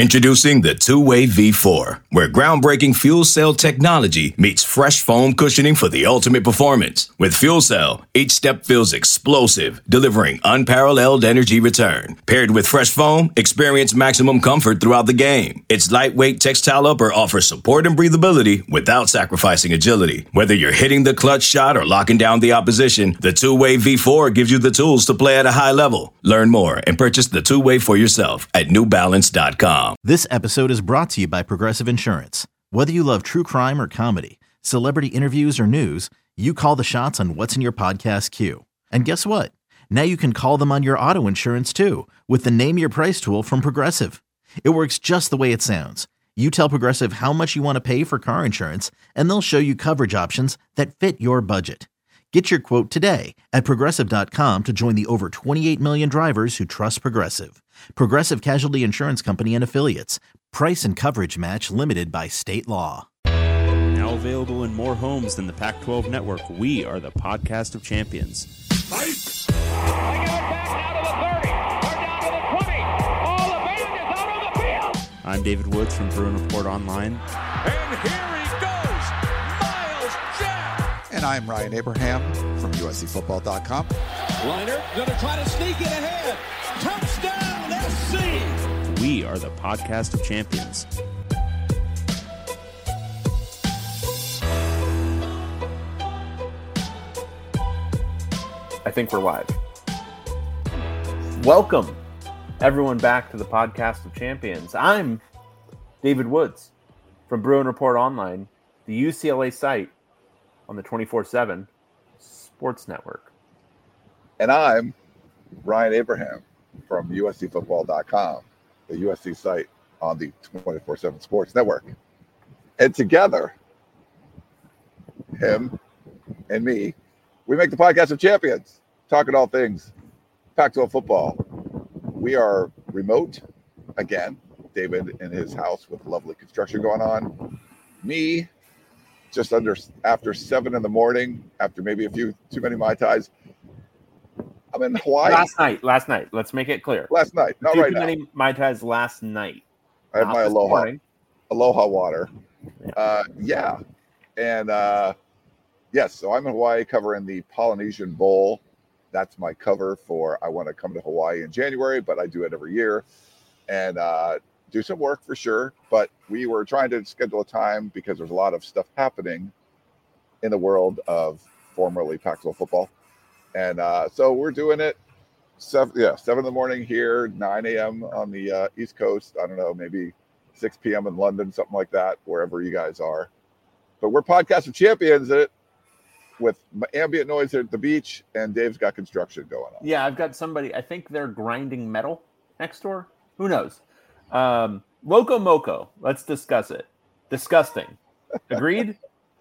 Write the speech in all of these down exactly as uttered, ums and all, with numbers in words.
Introducing the Two-Way V four, where groundbreaking fuel cell technology meets fresh foam cushioning for the ultimate performance. With fuel cell, each step feels explosive, delivering unparalleled energy return. Paired with fresh foam, experience maximum comfort throughout the game. Its lightweight textile upper offers support and breathability without sacrificing agility. Whether you're hitting the clutch shot or locking down the opposition, the Two-Way V four gives you the tools to play at a high level. Learn more and purchase the Two-Way for yourself at new balance dot com. This episode is brought to you by Progressive Insurance. Whether you love true crime or comedy, celebrity interviews or news, you call the shots on what's in your podcast queue. And guess what? Now you can call them on your auto insurance too with the Name Your Price tool from Progressive. It works just the way it sounds. You tell Progressive how much you want to pay for car insurance, and they'll show you coverage options that fit your budget. Get your quote today at progressive dot com to join the over twenty-eight million drivers who trust Progressive. Progressive Casualty Insurance Company and Affiliates. Price and coverage match limited by state law. Now available in more homes than the Pac twelve network, we are the podcast of champions. Fight! They get it back out of the thirty, or down to the twenty. All the band is out on the field. I'm David Woods from Bruin Report Online. And here he goes, Miles Jack. And I'm Ryan Abraham from U S C football dot com. Liner going to try to sneak it ahead. Touchdown, S C. We are the podcast of champions. I think we're live. Welcome, everyone, back to the podcast of champions. I'm David Woods from Bruin Report Online, the U C L A site on the twenty-four seven Sports Network. And I'm Ryan Abraham from U S C football dot com, the U S C site on the twenty-four seven Sports Network. And together, him and me, we make the podcast of champions, talking all things Pac twelve football. We are remote again, David in his house with lovely construction going on. Me, just under after seven in the morning, after maybe a few too many Mai Tais. I'm in Hawaii. Last night, last night. Let's make it clear. Last night, not Too right now. many Mai Tais last night. I have Not my this Aloha, morning. Aloha water. Yeah. Uh, yeah. And uh, yes, so I'm in Hawaii covering the Polynesian Bowl. That's my cover for I want to come to Hawaii in January, but I do it every year and uh, do some work for sure. But we were trying to schedule a time because there's a lot of stuff happening in the world of formerly Pac twelve football. And uh, so we're doing it, seven, yeah, seven in the morning here, nine a.m. on the uh, East Coast. I don't know, maybe six p.m. in London, something like that, wherever you guys are. But we're podcast of champions it with ambient noise at the beach, and Dave's got construction going on. Yeah, I've got somebody, I think they're grinding metal next door. Who knows? Um, Loco Moco, let's discuss it. Disgusting. Agreed?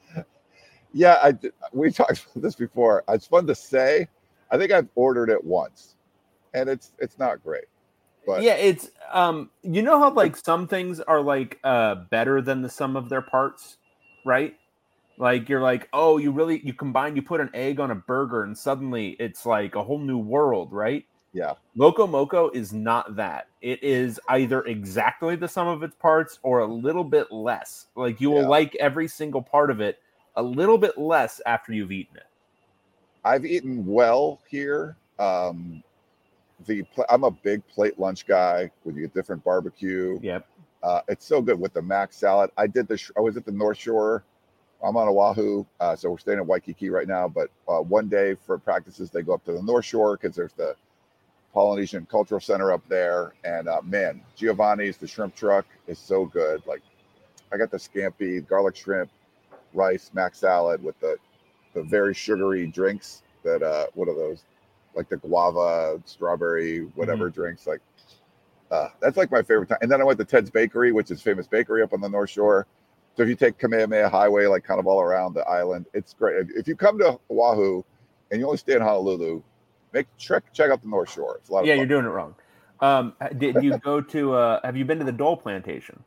Yeah, I we talked about this before. It's fun to say. I think I've ordered it once, and it's it's not great. But yeah, it's um, you know how like some things are like uh better than the sum of their parts, right? Like you're like, oh, you really you combine, you put an egg on a burger, and suddenly it's like a whole new world, right? yeah, Loco Moco is not that. It is either exactly the sum of its parts or a little bit less. Like you will Yeah. like every single part of it a little bit less after you've eaten it. I've eaten well here. Um, the pl- I'm a big plate lunch guy where you get different barbecue. Yep. Uh, it's so good with the mac salad. I did the. Sh- I was at the North Shore. I'm on Oahu, uh, so we're staying in Waikiki right now. But uh, one day for practices, they go up to the North Shore because there's the Polynesian Cultural Center up there. And uh, man, Giovanni's, the shrimp truck, is so good. Like I got the scampi, garlic shrimp, rice, mac salad with the the very sugary drinks that uh what are those, like the guava, strawberry, whatever mm-hmm. drinks. Like uh that's like my favorite time. And then I went to Ted's Bakery, which is famous bakery up on the North Shore. So if you take Kamehameha Highway, like kind of all around the island, it's great. If, if you come to Oahu and you only stay in Honolulu, make check check out the North Shore. It's a lot of Yeah, fun. you're doing it wrong. Um, did you go to? Uh, have you been to the Dole Plantation?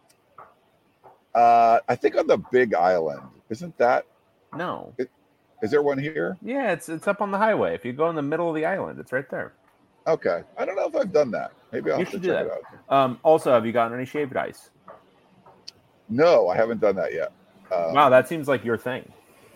Uh, I think on the Big Island. Isn't that? No. Is there one here? Yeah, it's it's up on the highway. If you go in the middle of the island, it's right there. Okay. I don't know if I've done that. Maybe I'll You have to should do check that. it out. Um, also, have you gotten any shaved ice? No, I haven't done that yet. Um, Wow, that seems like your thing.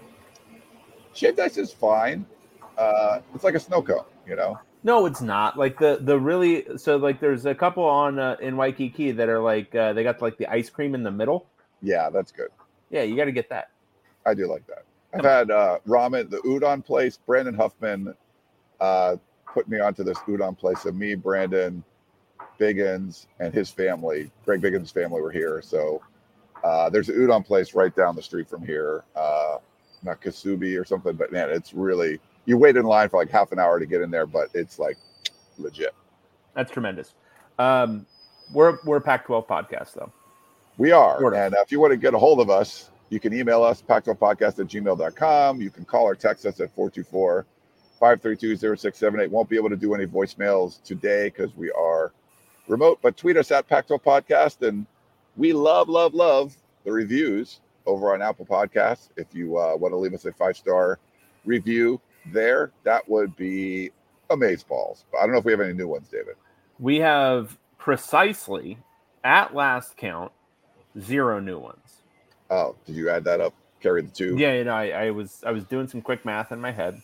Shaved ice is fine. Uh, it's like a snow cone, you know? No, it's not. Like the the really so like there's a couple on uh, in Waikiki that are like uh, they got like the ice cream in the middle. Yeah, that's good. Yeah, you got to get that. I do like that. I've Come on. had uh, ramen, the udon place. Brandon Huffman uh, put me onto this udon place. So me, Brandon, Biggins, and his family, Greg Biggins' family were here. So uh, there's an udon place right down the street from here. Uh, not Kasubi or something, but man, it's really, you wait in line for like half an hour to get in there, but it's like legit. That's tremendous. Um, we're we're a Pac twelve podcast though. We are. Sort of. And uh, if you want to get a hold of us, you can email us, pac twelve podcast at gmail dot com. You can call or text us at four two four, five three two, zero six seven eight. Won't be able to do any voicemails today because we are remote, but tweet us at Pac twelve Podcast. And we love, love, love the reviews over on Apple Podcasts. If you uh, want to leave us a five-star review there, that would be amazeballs. But I don't know if we have any new ones, David. We have precisely at last count zero new ones. Oh, did you add that up? Carry the two? Yeah, you know, I, I was I was doing some quick math in my head.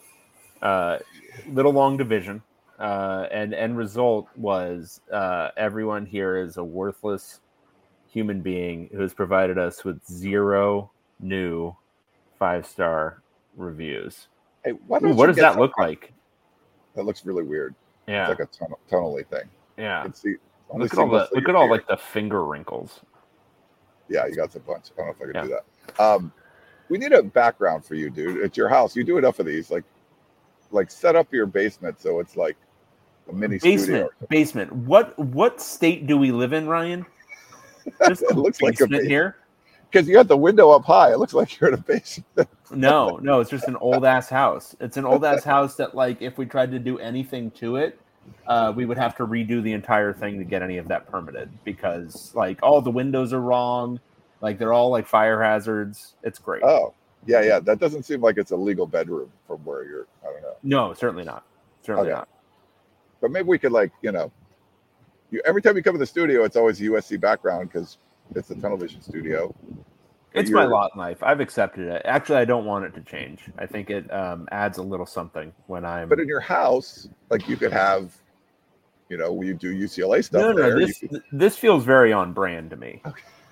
Uh, little long division, uh, and end result was uh, everyone here is a worthless human being who has provided us with zero new five star reviews. Hey, why Ooh, don't what you does get that some- look like? That looks really weird. Yeah, It's like a tonal, tonally thing. yeah. You can see, only Look at all single the thing look you at all hear. like the finger wrinkles. Yeah, you got a bunch. I don't know if I can Yeah. do that. Um, we need a background for you, dude. At your house, you do enough of these. Like, like set up your basement so it's like a mini Basement, studio. basement. What what state do we live in, Ryan? Just It a looks like a basement basement. here. Because you got the window up high. It looks like you're in a basement. No, no, it's just an old ass house. It's an old ass house that, like, if we tried to do anything to it, uh, we would have to redo the entire thing to get any of that permitted because, like, all the windows are wrong. Like, they're all like fire hazards. It's great. Oh, yeah, yeah. That doesn't seem like it's a legal bedroom from where you're. I don't know. No, certainly not. Certainly Okay. not. But maybe we could, like, you know, you, every time you come to the studio, it's always a U S C background because it's a tunnel vision studio. It's You're- my lot in life. I've accepted it. Actually, I don't want it to change. I think it um, adds a little something when I'm. But in your house, like, you could have, you know, you do U C L A stuff No, no, there. this you could, this feels very on brand to me.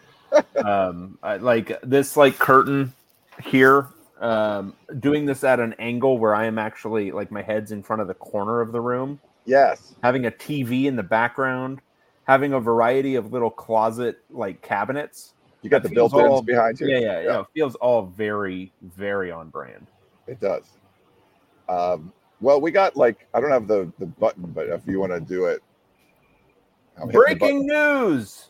um, I, like this, like curtain here, um, doing this at an angle where I am actually like my head's in front of the corner of the room, yes. having a T V in the background, having a variety of little closet like cabinets. You got That the feels built-ins all- behind you. Yeah, yeah, yeah. It feels all very, very on brand. It does. Um, well, we got like I don't have the the button, but if you want to do it, I'm hitting the button. Breaking news.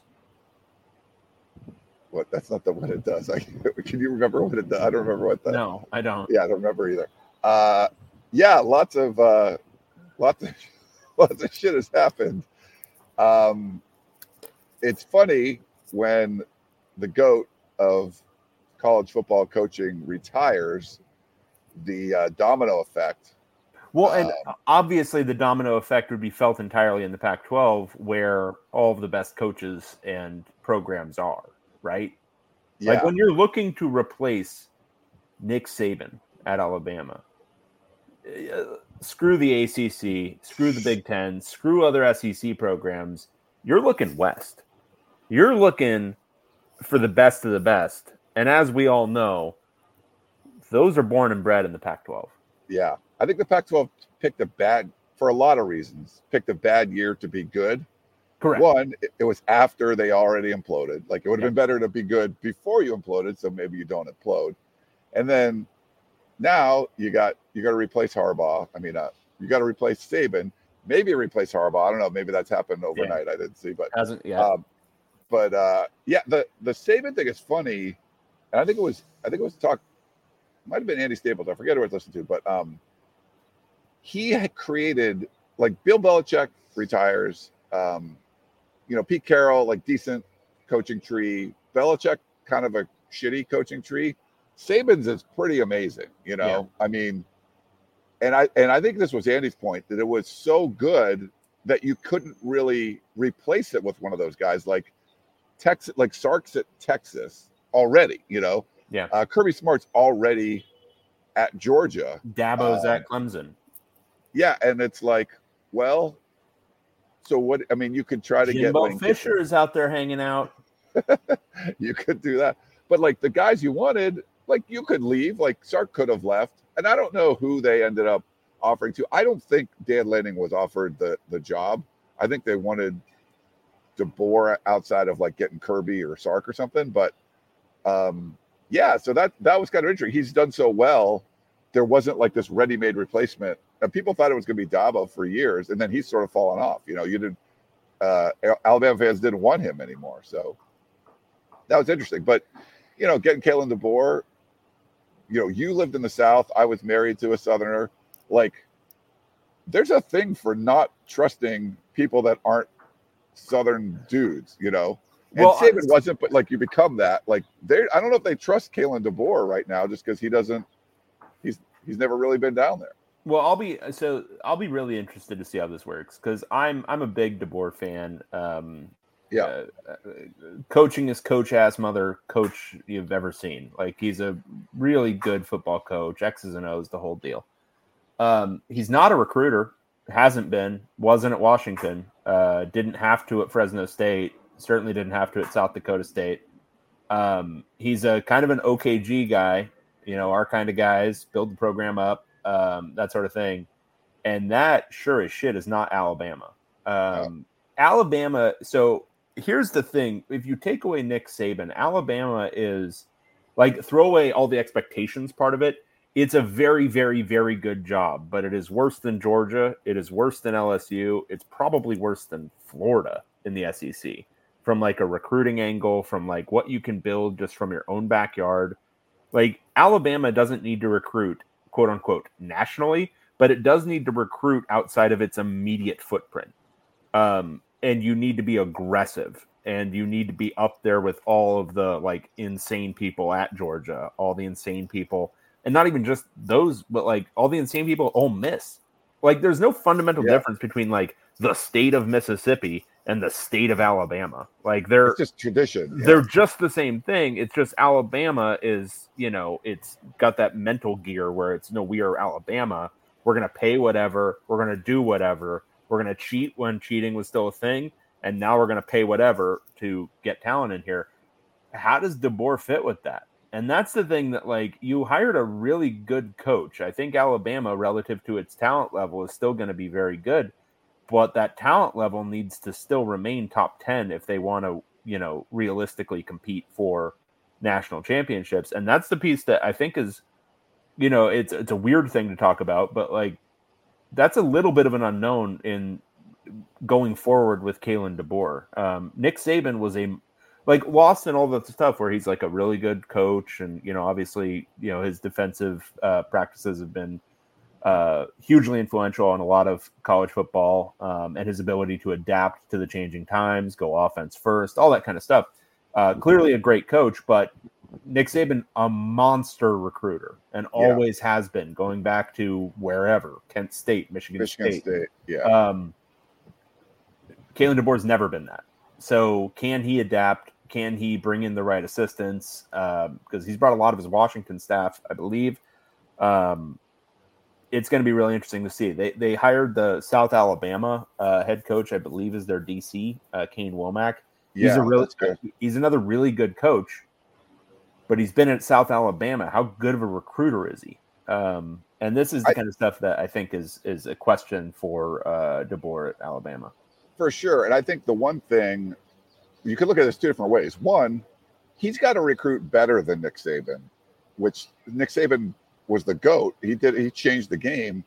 What? That's not the what it does. I, can you remember what it does? I don't remember what that. No, I don't. Yeah, I don't remember either. Uh, yeah, lots of uh, lots of lots of shit has happened. Um, it's funny when the GOAT of college football coaching retires, the uh, domino effect. Well, and Um, obviously the domino effect would be felt entirely in the Pac twelve where all of the best coaches and programs are, right? Yeah, Like when you're looking to replace Nick Saban at Alabama, uh, screw the A C C, screw the Big Ten, screw other S E C programs, you're looking west. You're looking for the best of the best. And as we all know, those are born and bred in the Pac twelve. yeah. I think the Pac twelve picked a bad, for a lot of reasons, picked a bad year to be good. Correct. One, it, it was after they already imploded. Like it would have Yeah. been better to be good before you imploded, so maybe you don't implode. And then now you got you got to replace Harbaugh. I mean, uh, you got to replace Saban. Maybe replace Harbaugh. I don't know. Maybe that's happened overnight. I didn't see, but Hasn't yet. um, but uh, yeah, the the Saban thing is funny, and I think it was I think it was talk. Might have been Andy Staples. I forget who I was listening to, but um, he had created like Bill Belichick retires. Um, you know, Pete Carroll, like decent coaching tree. Belichick, kind of a shitty coaching tree. Saban's is pretty amazing. You know, I mean, and I and I think this was Andy's point, that it was so good that you couldn't really replace it with one of those guys like Texas, like Sark's at Texas already. You know, Yeah. uh, Kirby Smart's already at Georgia. Dabo's uh, at Clemson. Yeah, and it's like, well, so what? I mean, you could try to Jimbo get Fisher is out there hanging out. You could do that, but like the guys you wanted, like you could leave. Like Sark could have left, and I don't know who they ended up offering to. I don't think Dan Lanning was offered the the job. I think they wanted DeBoer outside of like getting Kirby or Sark or something. But um, yeah, so that that was kind of interesting. He's done so well. There wasn't like this ready-made replacement. And people thought it was going to be Dabo for years, and then he's sort of fallen off. You know, you didn't. Uh, Alabama fans didn't want him anymore, so that was interesting. But you know, getting Kalen DeBoer, you know, you lived in the South. I was married to a Southerner. Like, there's a thing for not trusting people that aren't Southern dudes. You know, and Well, Saban I- wasn't, but like you become that. Like, they, I don't know if they trust Kalen DeBoer right now, just because he doesn't. He's he's never really been down there. Well, I'll be so I'll be really interested to see how this works because I'm I'm a big DeBoer fan. Um, Yeah. uh, uh, coaching is coach ass mother coach you've ever seen. Like he's a really good football coach, X's and O's, the whole deal. Um, he's not a recruiter, hasn't been, wasn't at Washington, uh, didn't have to at Fresno State, certainly didn't have to at South Dakota State. Um, he's a kind of an O K G guy, you know, our kind of guys, build the program up. Um, that sort of thing. And that sure as shit is not Alabama. Um, Alabama. So here's the thing. If you take away Nick Saban, Alabama is like throw away all the expectations part of it. It's a very, very, very good job, but it is worse than Georgia. It is worse than L S U. It's probably worse than Florida in the S E C from like a recruiting angle, from like what you can build just from your own backyard. Like Alabama doesn't need to recruit, quote unquote, nationally, but it does need to recruit outside of its immediate footprint. Um, and you need to be aggressive, and you need to be up there with all of the like insane people at Georgia, all the insane people, and not even just those, but like all the insane people at Ole Miss. Like there's no fundamental Yeah. difference between like the state of Mississippi and the state of Alabama. Like they're It's just tradition. Yeah. they're just the same thing. It's just Alabama is, you know, it's got that mental gear where it's no, we are Alabama. We're going to pay whatever. We're going to do whatever. We're going to cheat when cheating was still a thing. And now we're going to pay whatever to get talent in here. How does DeBoer fit with that? And that's the thing that, like, you hired a really good coach. I think Alabama, relative to its talent level, is still going to be very good. But that talent level needs to still remain top ten if they want to, you know, realistically compete for national championships. And that's the piece that I think is, you know, it's it's a weird thing to talk about, but like that's a little bit of an unknown in going forward with Kalen DeBoer. Um, Nick Saban was a like lost in all the stuff where he's like a really good coach, and you know, obviously, you know, his defensive uh, practices have been Uh, hugely influential on a lot of college football, um, and his ability to adapt to the changing times, go offense first, all that kind of stuff. Uh, clearly a great coach, but Nick Saban, a monster recruiter, and Yeah. always has been, going back to wherever, Kent State, Michigan, Michigan State. State. Yeah. Um, Kalen DeBoer's never been that. So can he adapt? Can he bring in the right assistants? Um, because he's brought a lot of his Washington staff, I believe. Um, It's going to be really interesting to see. They they hired the South Alabama uh, head coach, I believe, is their D C, uh, Kane Womack. He's yeah. a really that's good. he's another really good coach, but he's been at South Alabama. How good of a recruiter is he? Um, and this is the I- kind of stuff that I think is is a question for uh, DeBoer at Alabama. For sure. And I think the one thing, you could look at this two different ways. One, he's got to recruit better than Nick Saban, which Nick Saban was the GOAT. He did, he changed the game.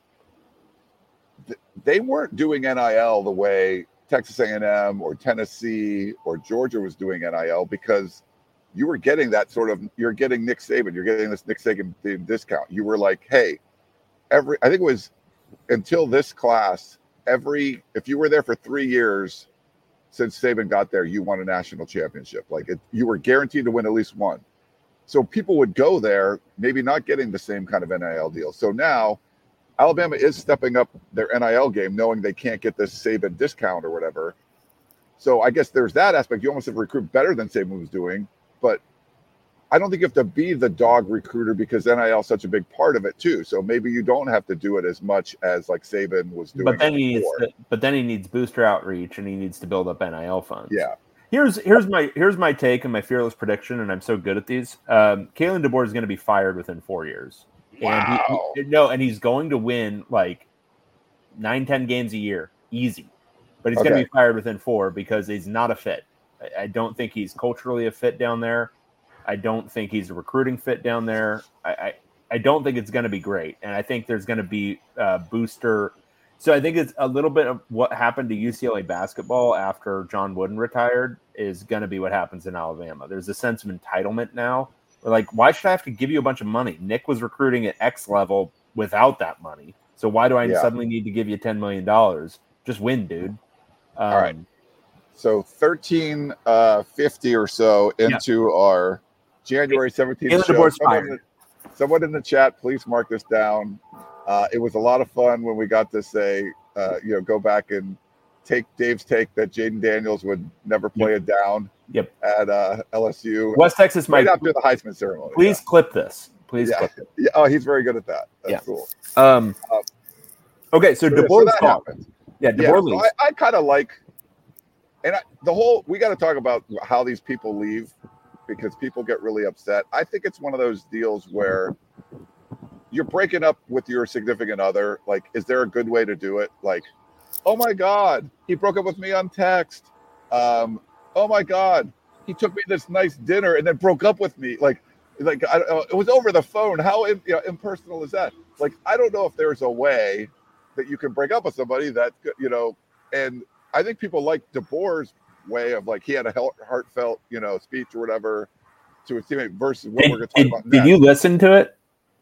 Th- They weren't doing N I L the way Texas A and M or Tennessee or Georgia was doing N I L, because you were getting that sort of, you're getting Nick Saban, you're getting this Nick Saban discount. You were like, hey, every, I think it was until this class, every, if you were there for three years since Saban got there, you won a national championship. Like it, you were guaranteed to win at least one. So people would go there, maybe not getting the same kind of N I L deal. So now Alabama is stepping up their N I L game, knowing they can't get this Saban discount or whatever. So I guess there's that aspect. You almost have to recruit better than Saban was doing, but I don't think you have to be the dog recruiter because N I L is such a big part of it too. So maybe you don't have to do it as much as like Saban was doing. But then he needs, to, but then he needs booster outreach and he needs to build up N I L funds. Yeah. Here's here's my here's my take and my fearless prediction, and I'm so good at these. Um, Kalen DeBoer is going to be fired within four years. Wow. And he, he, no, and he's going to win like nine, ten games a year, easy. But he's okay. going to be fired within four because he's not a fit. I, I don't think he's culturally a fit down there. I don't think he's a recruiting fit down there. I, I, I don't think it's going to be great. And I think there's going to be a booster. So I think it's a little bit of what happened to U C L A basketball after John Wooden retired is going to be what happens in Alabama. There's a sense of entitlement now. We're like, why should I have to give you a bunch of money? Nick was recruiting at X level without that money. So why do I yeah. suddenly need to give you ten million dollars? Just win, dude. Um, All right. So thirteen fifty or so into yeah. our January seventeenth show. Someone in, the, someone in the chat, please mark this down. Uh, it was a lot of fun when we got to say, uh, you know, go back and take Dave's take that Jaden Daniels would never play yep. it down yep. at uh, L S U. West Texas right might after the Heisman ceremony. Please yeah. clip this. Please yeah. clip it. Yeah. Oh, he's very good at that. That's yeah. cool. Um, um, okay, so, so DeBoer's so gone. Yeah, DeBoer yeah, leaves. So I, I kind of like, and I, the whole, we got to talk about how these people leave because people get really upset. I think it's one of those deals where you're breaking up with your significant other. Like, is there a good way to do it? Like, oh my God, he broke up with me on text. Um, oh my God, he took me this nice dinner and then broke up with me. Like, like I, it was over the phone. How you know, impersonal is that? Like, I don't know if there's a way that you can break up with somebody that, you know, and I think people like DeBoer's way of like, he had a heartfelt, you know, speech or whatever to his teammate versus what did, we're going to talk did, about Did next. you listen to it?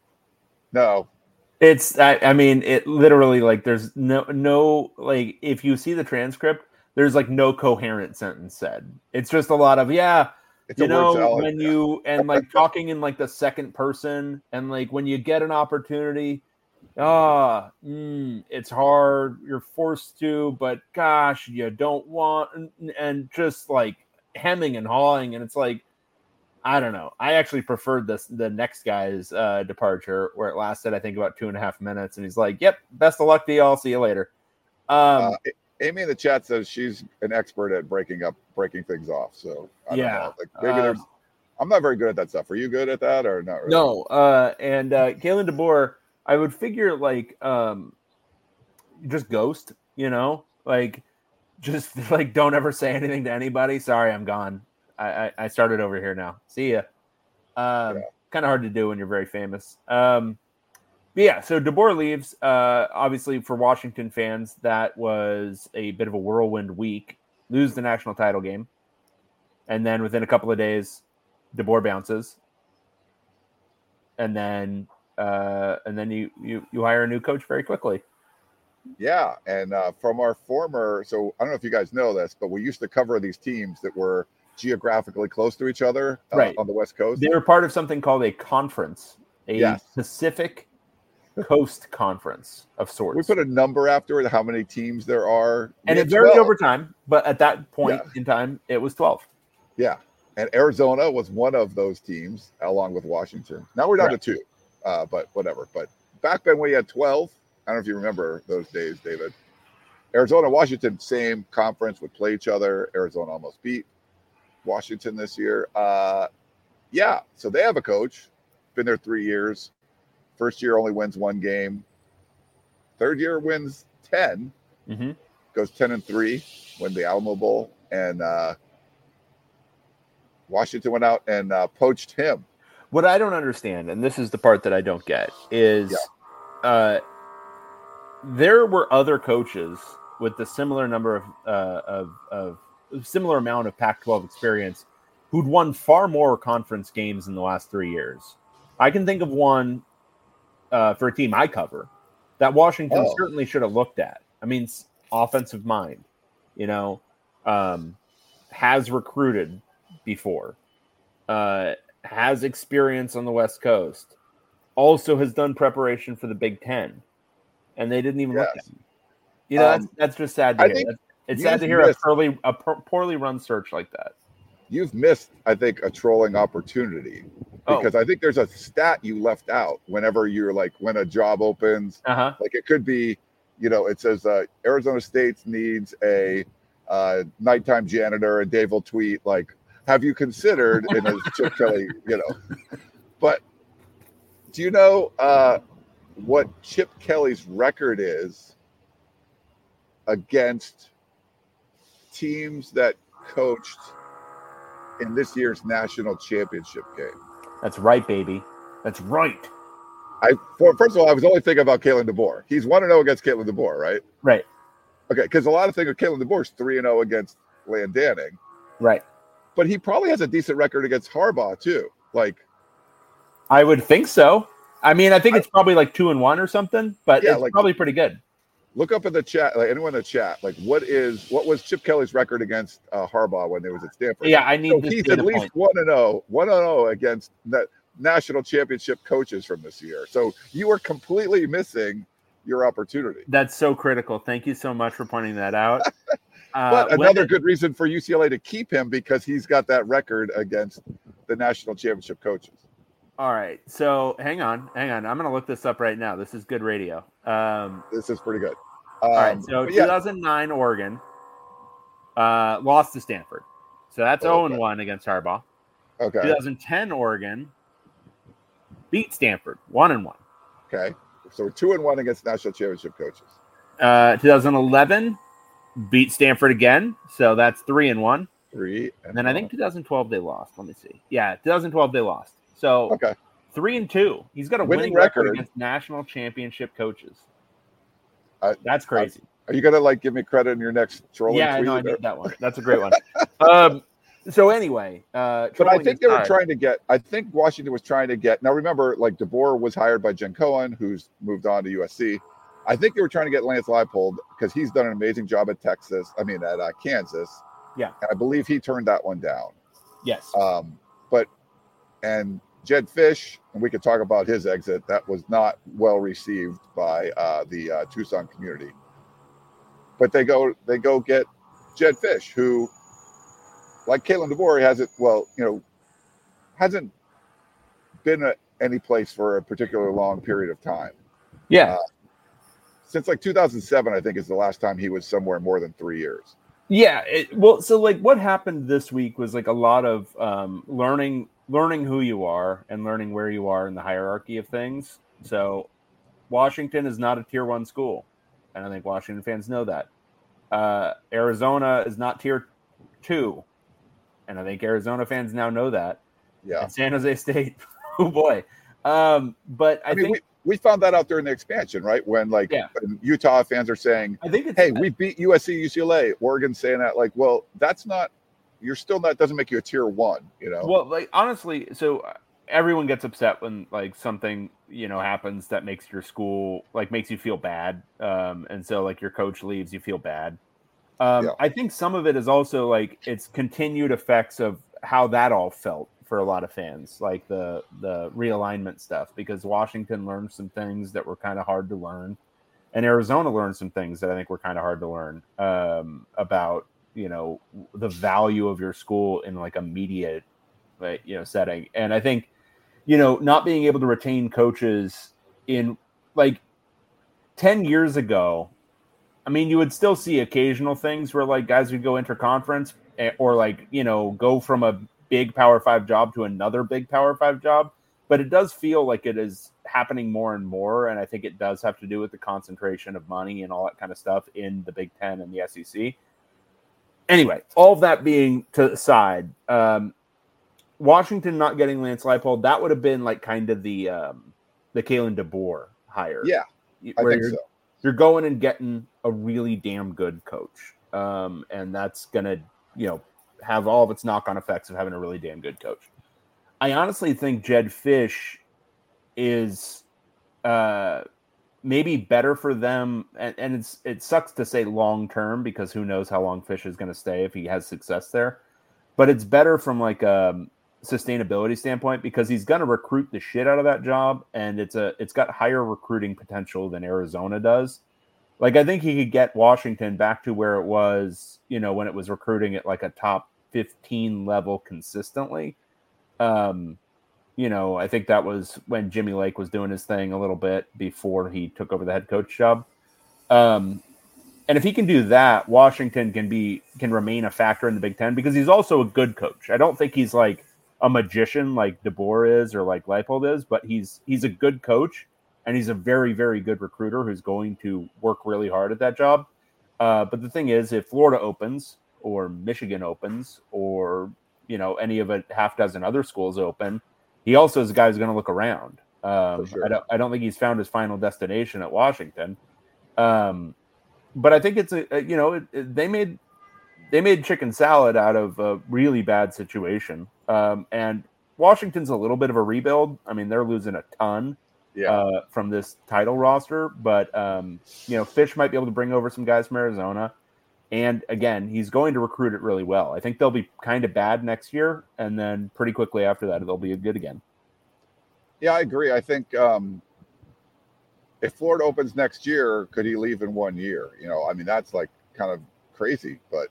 No. It's, I, I mean, it literally like, there's no, no, like, if you see the transcript, there's like no coherent sentence said. It's just a lot of, yeah, it's you know, salad, when yeah. you, and like talking in like the second person and like when you get an opportunity, ah, oh, mm, it's hard, you're forced to, but gosh, you don't want, and, and just like hemming and hawing. And it's like, I don't know. I actually preferred this the next guy's uh, departure, where it lasted, I think, about two and a half minutes. And he's like, "Yep, best of luck to y'all. See you later." Um, uh, Amy in the chat says she's an expert at breaking up, breaking things off. So I yeah, don't know. Like maybe there's. Um, I'm not very good at that stuff. Are you good at that or not? Really? No. Uh, and uh, Kalen DeBoer, I would figure like um, just ghost. You know, like just like don't ever say anything to anybody. Sorry, I'm gone. I, I started over here now. See ya. Um, yeah. Kind of hard to do when you're very famous. Um, but yeah, so DeBoer leaves. Uh, obviously, for Washington fans, that was a bit of a whirlwind week. Lose the national title game. And then within a couple of days, DeBoer bounces. And then uh, and then you, you, you hire a new coach very quickly. Yeah, and uh, from our former – so I don't know if you guys know this, but we used to cover these teams that were – geographically close to each other uh, right. on the West Coast. They were part of something called a conference, a yes. Pacific Coast Conference of sorts. We put a number after it, how many teams there are. And it varied over time, but at that point yeah. in time, it was twelve. Yeah, and Arizona was one of those teams, along with Washington. Now we're down right. to two, uh, but whatever. But back then we had twelve. I don't know if you remember those days, David. Arizona, Washington, same conference, would play each other. Arizona almost beat Washington this year. Uh, yeah, so they have a coach. Been there three years. First year only wins one game. Third year wins ten. Mm-hmm. Goes ten and three. Win the Alamo Bowl. And uh, Washington went out and uh, poached him. What I don't understand, and this is the part that I don't get, is yeah. uh, there were other coaches with the similar number of uh, of of similar amount of Pac twelve experience who'd won far more conference games in the last three years. I can think of one uh, for a team I cover that Washington oh. certainly should have looked at. I mean, offensive mind, you know, um, has recruited before, uh, has experience on the West Coast, also has done preparation for the Big Ten. and they didn't even look Yes. at him. You know, Um, that's that's just sad to I hear. think That's- It's you've sad to hear a missed- poorly a poor- poorly run search like that. You've missed, I think, a trolling opportunity Oh. because I think there's a stat you left out whenever you're like when a job opens. Uh huh. Like it could be, you know, it says uh, Arizona State needs a uh, nighttime janitor, and Dave will tweet like, "Have you considered?" in a Chip Kelly, you know. But do you know uh, what Chip Kelly's record is against teams that coached in this year's national championship game? That's right, baby. That's right. I for, first of all, I was only thinking about Kalen DeBoer. He's one and zero against Kalen DeBoer, right? Right. Okay, because a lot of things with Kalen DeBoer is three and zero against Landanning, Right. but he probably has a decent record against Harbaugh too. Like, I would think so. I mean, I think it's probably like two and one or something, but Yeah, it's like- probably pretty good. look up in the chat, like anyone in the chat, like what is what was Chip Kelly's record against uh, Harbaugh when they was at Stanford? Yeah, I need So this he's data at least point. one and zero, one and zero against the national championship coaches from this year. So you are completely missing your opportunity. That's so critical. Thank you so much for pointing that out. Uh, But when another did- good reason for U C L A to keep him because he's got that record against the national championship coaches. All right. So hang on, hang on. I'm going to look this up right now. This is good radio. Um, This is pretty good. Um, all right. So but yeah, two thousand nine Oregon uh, lost to Stanford. So that's Oh, zero okay. and one against Harbaugh. okay, twenty ten Oregon beat Stanford one and one. okay. So we're two and one against national championship coaches. Uh, twenty eleven beat Stanford again. So that's three and one. Three, and, And then I think twenty twelve they lost. Let me see. Yeah, twenty twelve they lost. So okay. three and two. He's got a Winning winning, record, record. against national championship coaches. I- That's crazy. Are you gonna like give me credit in your next trolling yeah, I tweet? know. I or- need that one. That's a great one. um, so anyway, uh, But I trolling think they were aside- trying to get. I think Washington was trying to get. Now remember, like DeBoer was hired by Jen Cohen, who's moved on to U S C. I think they were trying to get Lance Leipold because he's done an amazing job at Texas. I mean, at uh, Kansas. Yeah. And I believe he turned that one down. Yes. Um, but and Jed Fish, and we could talk about his exit. That was not well received by uh, the uh, Tucson community. But they go, they go get Jed Fish, who, like Kalen DeBoer, hasn't well, you know, hasn't been at any place for a particular long period of time. yeah. uh, Since like two thousand seven, I think is the last time he was somewhere more than three years. Yeah, it, well, so like what happened this week was like a lot of um, learning, learning who you are and learning where you are in the hierarchy of things. So, Washington is not a tier one school, and I think Washington fans know that. Uh, Arizona is not tier two, and I think Arizona fans now know that. Yeah. And San Jose State, oh boy. Um, but I, I, mean, think we, we found that out during the expansion, right? When like Yeah. when Utah fans are saying, I think it's hey, we beat U S C, U C L A. Oregon's saying that, like, well, that's not, you're still not, doesn't make you a tier one, you know? Well, like honestly, so uh, everyone gets upset when like something you know happens that makes your school like makes you feel bad, um, and so like your coach leaves, you feel bad. Um, Yeah. I think some of it is also like it's continued effects of how that all felt for a lot of fans, like the the realignment stuff, because Washington learned some things that were kind of hard to learn, and Arizona learned some things that I think were kind of hard to learn um, about you know the value of your school in like a media like, you know setting. And I think you know not being able to retain coaches in like ten years ago, I mean you would still see occasional things where like guys would go interconference eh, or like you know go from a big Power Five job to another big Power Five job, but it does feel like it is happening more and more, and I think it does have to do with the concentration of money and all that kind of stuff in the Big Ten and the S E C. Anyway, all of that being to the side, um, Washington not getting Lance Leipold, that would have been like kind of the um, the Kalen DeBoer hire. Yeah, I where think you're, so. you're going and getting a really damn good coach, um, and that's gonna you know have all of its knock-on effects of having a really damn good coach. I honestly think Jed Fish is uh, maybe better for them, and, and it's it sucks to say long-term because who knows how long Fish is going to stay if he has success there. But it's better from like a sustainability standpoint, because he's going to recruit the shit out of that job, and it's a it's got higher recruiting potential than Arizona does. Like, I think he could get Washington back to where it was, you know, when it was recruiting at like a top fifteen level consistently. Um, you know, I think that was when Jimmy Lake was doing his thing a little bit before he took over the head coach job. Um, and if he can do that, Washington can be can remain a factor in the Big Ten, because he's also a good coach. I don't think he's like a magician like DeBoer is or like Leipold is, but he's he's a good coach, and he's a very, very good recruiter who's going to work really hard at that job. Uh, but the thing is, if Florida opens or Michigan opens or, you know, any of a half dozen other schools open, he also is a guy who's going to look around. Um, sure. I don't I don't think he's found his final destination at Washington. Um, but I think it's a, a you know, it, it, they made they made chicken salad out of a really bad situation. Um, and Washington's a little bit of a rebuild. I mean, they're losing a ton Yeah. uh, from this title roster, but um, you know, Fish might be able to bring over some guys from Arizona. And again, he's going to recruit it really well. I think they'll be kind of bad next year, and then pretty quickly after that, they'll be good again. Yeah, I agree. I think um, if Florida opens next year, could he leave in one year? You know, I mean, that's like kind of crazy, but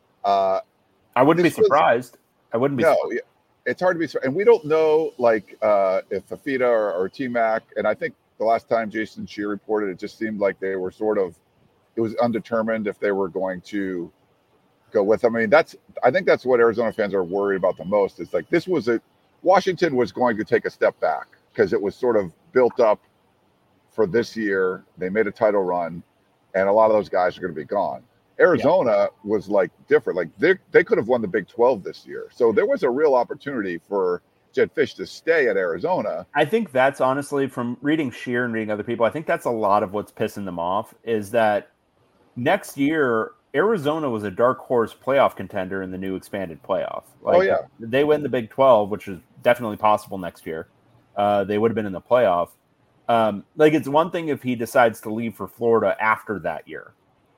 uh, I wouldn't be this was- surprised. I wouldn't be no, surprised. yeah, it's hard to be, sur- and we don't know like uh, if Fafita or, or T-Mac, and I think the last time Jason Shear reported, it just seemed like they were sort of, it was undetermined if they were going to go with them. I mean, that's, I think that's what Arizona fans are worried about the most. It's like, this was a, Washington was going to take a step back because it was sort of built up for this year. They made a title run, and a lot of those guys are going to be gone. Arizona yeah. was like different. Like they they could have won the Big twelve this year. So there was a real opportunity for Jedd Fisch to stay at Arizona. I think that's honestly, from reading Shear and reading other people, I think that's a lot of what's pissing them off, is that next year Arizona was a dark horse playoff contender in the new expanded playoff. Like, oh, yeah. They win the Big twelve, which is definitely possible next year. Uh, they would have been in the playoff. Um, like, it's one thing if he decides to leave for Florida after that year.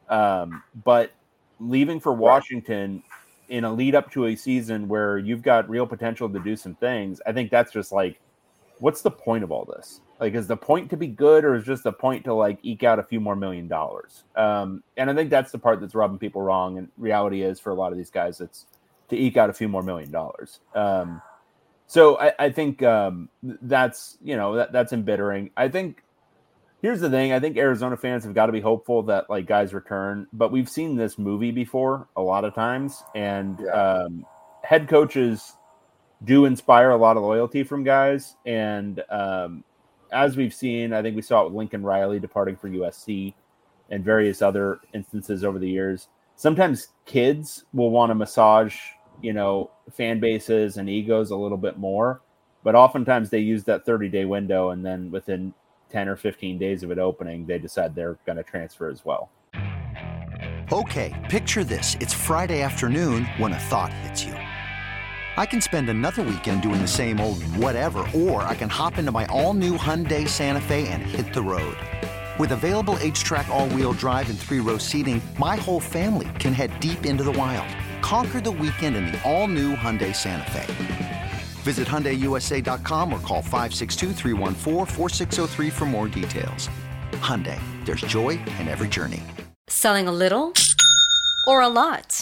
Um, but leaving for Washington right. in a lead up to a season where you've got real potential to do some things, I think that's just like, what's the point of all this? Like, is the point to be good, or is just the point to like eke out a few more million dollars? Um, and I think that's the part that's rubbing people wrong. And reality is, for a lot of these guys, it's to eke out a few more million dollars. Um, so I, I think um, that's, you know, that, that's embittering. I think here's the thing. I think Arizona fans have got to be hopeful that like guys return, but we've seen this movie before a lot of times, and yeah. um, head coaches do inspire a lot of loyalty from guys. And um, as we've seen, I think we saw it with Lincoln Riley departing for U S C and various other instances over the years. Sometimes kids will want to massage, you know, fan bases and egos a little bit more, but oftentimes they use that thirty day window, and then within ten or fifteen days of it opening, they decide they're going to transfer as well. Okay, picture this. It's Friday afternoon when a thought hits you. I can spend another weekend doing the same old whatever, or I can hop into my all-new Hyundai Santa Fe and hit the road. With available H-Track all-wheel drive and three-row seating, my whole family can head deep into the wild. Conquer the weekend in the all-new Hyundai Santa Fe. Visit Hyundai U S A dot com or call five six two, three one four, four six zero three for more details. Hyundai, there's joy in every journey. Selling a little or a lot?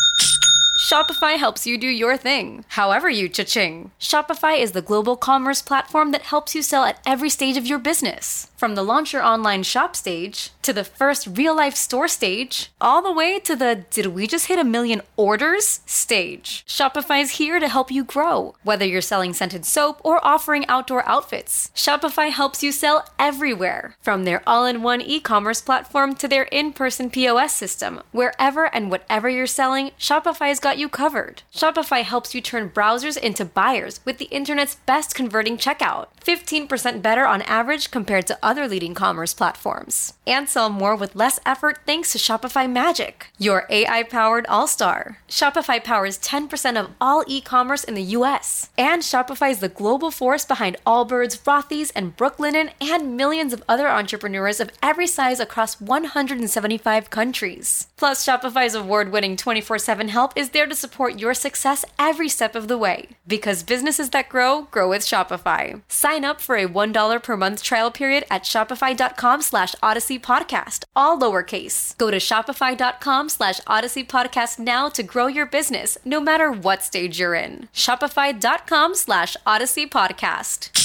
Shopify helps you do your thing, however you cha-ching. Shopify is the global commerce platform that helps you sell at every stage of your business. From the launch your online shop stage, to the first real-life store stage, all the way to the did we just hit a million orders stage. Shopify's here to help you grow. Whether you're selling scented soap or offering outdoor outfits, Shopify helps you sell everywhere. From their all-in-one e-commerce platform to their in-person P O S system, wherever and whatever you're selling, Shopify's got you covered. Shopify helps you turn browsers into buyers with the internet's best converting checkout. fifteen percent better on average compared to other leading commerce platforms. And sell more with less effort thanks to Shopify Magic, your A I-powered all-star. Shopify powers ten percent of all e-commerce in the U S. And Shopify is the global force behind Allbirds, Rothy's, and Brooklinen, and millions of other entrepreneurs of every size across one hundred seventy-five countries. Plus, Shopify's award-winning twenty-four seven help is there there to support your success every step of the way. Because businesses that grow, grow with Shopify. Sign up for a one dollar per month trial period at shopify.com slash Odyssey Podcast, all lowercase. Go to shopify.com slash Odyssey Podcast now to grow your business, no matter what stage you're in. Shopify.com slash Odyssey Podcast.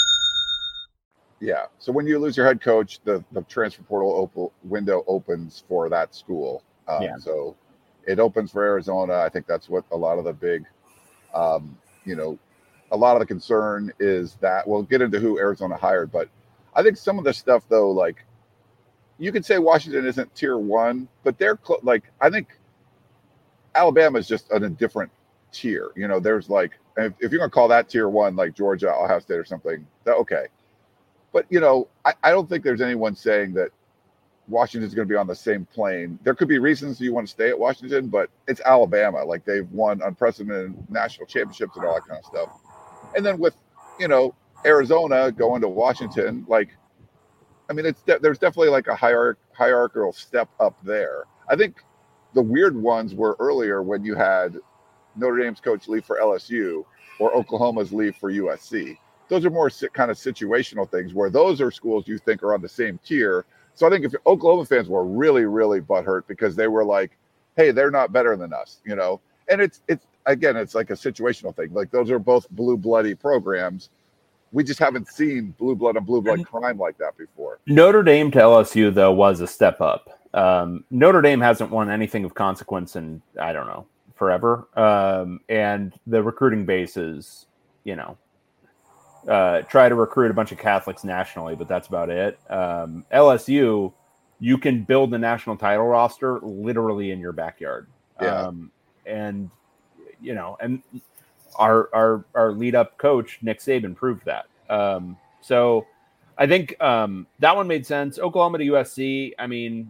Yeah. So when you lose your head coach, the, the transfer portal op- window opens for that school. Um, Yeah. So it opens for Arizona. I think that's what a lot of the big, um, you know, a lot of the concern is that we'll get into who Arizona hired. But I think some of the stuff, though, like you could say Washington isn't tier one, but they're cl- like, I think Alabama is just on a different tier. You know, there's like, if, if you're going to call that tier one, like Georgia, Ohio State or something, that, okay. But, you know, I, I don't think there's anyone saying that Washington's going to be on the same plane. There could be reasons you want to stay at Washington, but it's Alabama. Like, they've won unprecedented national championships and all that kind of stuff. And then with, you know, Arizona going to Washington, like, I mean, it's de- there's definitely like a hierarch- hierarchical step up there. I think the weird ones were earlier when you had Notre Dame's coach leave for L S U or Oklahoma's leave for U S C. Those are more si- kind of situational things where those are schools you think are on the same tier. So I think if Oklahoma fans were really, really butthurt because they were like, hey, they're not better than us, you know? And it's, it's again, it's like a situational thing. Like those are both blue bloody programs. We just haven't seen blue blood and blue blood crime like that before. Notre Dame to L S U, though, was a step up. Um, Notre Dame hasn't won anything of consequence in, I don't know, forever. Um, and the recruiting base is, you know, Uh, try to recruit a bunch of Catholics nationally, but that's about it. Um, L S U, you can build a national title roster literally in your backyard. Yeah. Um, and, you know, and our, our, our lead up coach, Nick Saban, proved that. Um, so I think um, that one made sense. Oklahoma to U S C. I mean,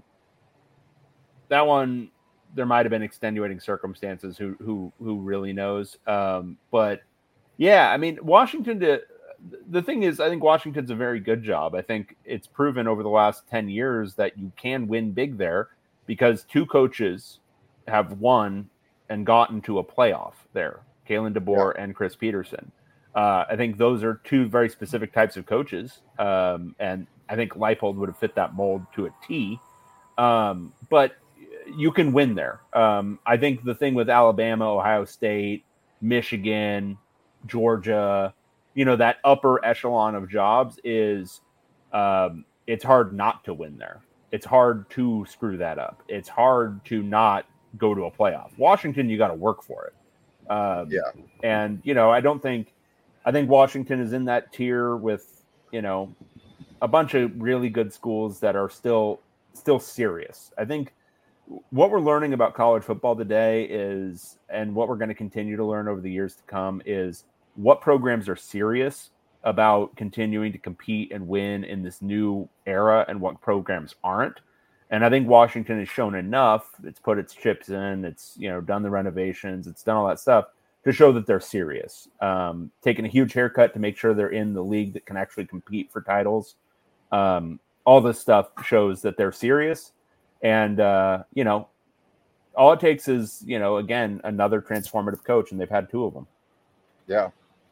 that one, there might've been extenuating circumstances. Who, who, who really knows? Um, but yeah, I mean, Washington to, the thing is, I think Washington's a very good job. I think it's proven over the last ten years that you can win big there because two coaches have won and gotten to a playoff there, Kalen DeBoer yeah. and Chris Peterson. Uh, I think those are two very specific types of coaches. Um, and I think Leipold would have fit that mold to a T. Um, but you can win there. Um, I think the thing with Alabama, Ohio State, Michigan, Georgia, you know, that upper echelon of jobs is um, it's hard not to win there. It's hard to screw that up. It's hard to not go to a playoff. Washington, you got to work for it. Um, yeah. And, you know, I don't think, I think Washington is in that tier with, you know, a bunch of really good schools that are still, still serious. I think what we're learning about college football today is, and what we're going to continue to learn over the years to come is, what programs are serious about continuing to compete and win in this new era and what programs aren't. And I think Washington has shown enough. It's put its chips in, it's, you know, done the renovations, it's done all that stuff to show that they're serious. Um, taking a huge haircut to make sure they're in the league that can actually compete for titles. Um, all this stuff shows that they're serious. And, uh, you know, all it takes is, you know, again, another transformative coach, and they've had two of them. Yeah.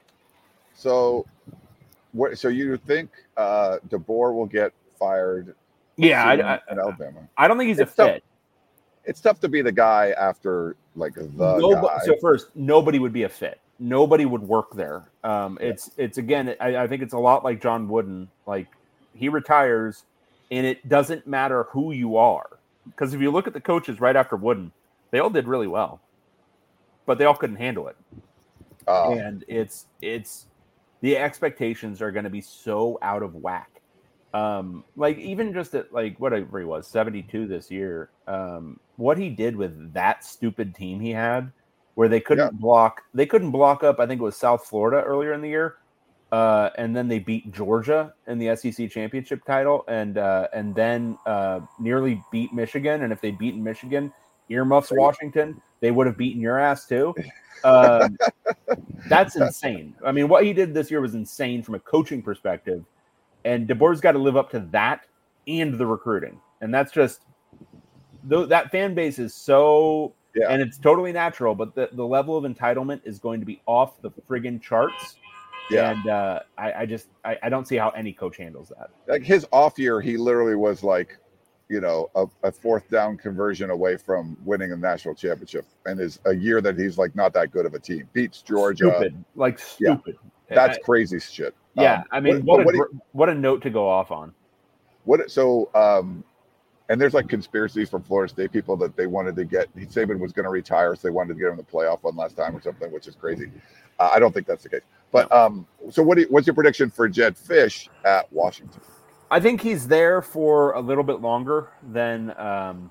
So, what? So you think uh, DeBoer will get fired? Yeah, I, I, in Alabama. I don't think he's it's a fit. Tough. It's tough to be the guy after like the nobody, guy. So first, nobody would be a fit. Nobody would work there. Um, it's yeah. it's again. I, I think it's a lot like John Wooden. Like he retires, and it doesn't matter who you are, because if you look at the coaches right after Wooden, they all did really well, but they all couldn't handle it. Oh. And it's it's. The expectations are going to be so out of whack. Um, like even just at like whatever he was, seventy-two this year, um, what he did with that stupid team he had, where they couldn't yeah. block, they couldn't block up. I think it was South Florida earlier in the year, uh, and then they beat Georgia in the S E C championship title, and uh, and then uh, nearly beat Michigan. And if they'd beaten Michigan, earmuffs Washington, they would have beaten your ass too. Um, that's insane. I mean, what he did this year was insane from a coaching perspective, and DeBoer's got to live up to that and the recruiting. And that's just th- that fan base is so Yeah. And it's totally natural, but the, the level of entitlement is going to be off the friggin' charts. Yeah. And uh, I, I just I, I don't see how any coach handles that. Like his off year, he literally was like, you know, a, a fourth down conversion away from winning a national championship, and is a year that he's like not that good of a team. Beats Georgia. Stupid. Like stupid. Yeah. That's I, crazy shit. Yeah. Um, I mean, what, what, what, a, what, you, what a note to go off on. What so um and there's like conspiracies from Florida State people that they wanted to get Saban was going to retire, so they wanted to get him the playoff one last time or something, which is crazy. Uh, I don't think that's the case. But no. um, so what? Do you, what's your prediction for Jedd Fisch at Washington? I think he's there for a little bit longer than um,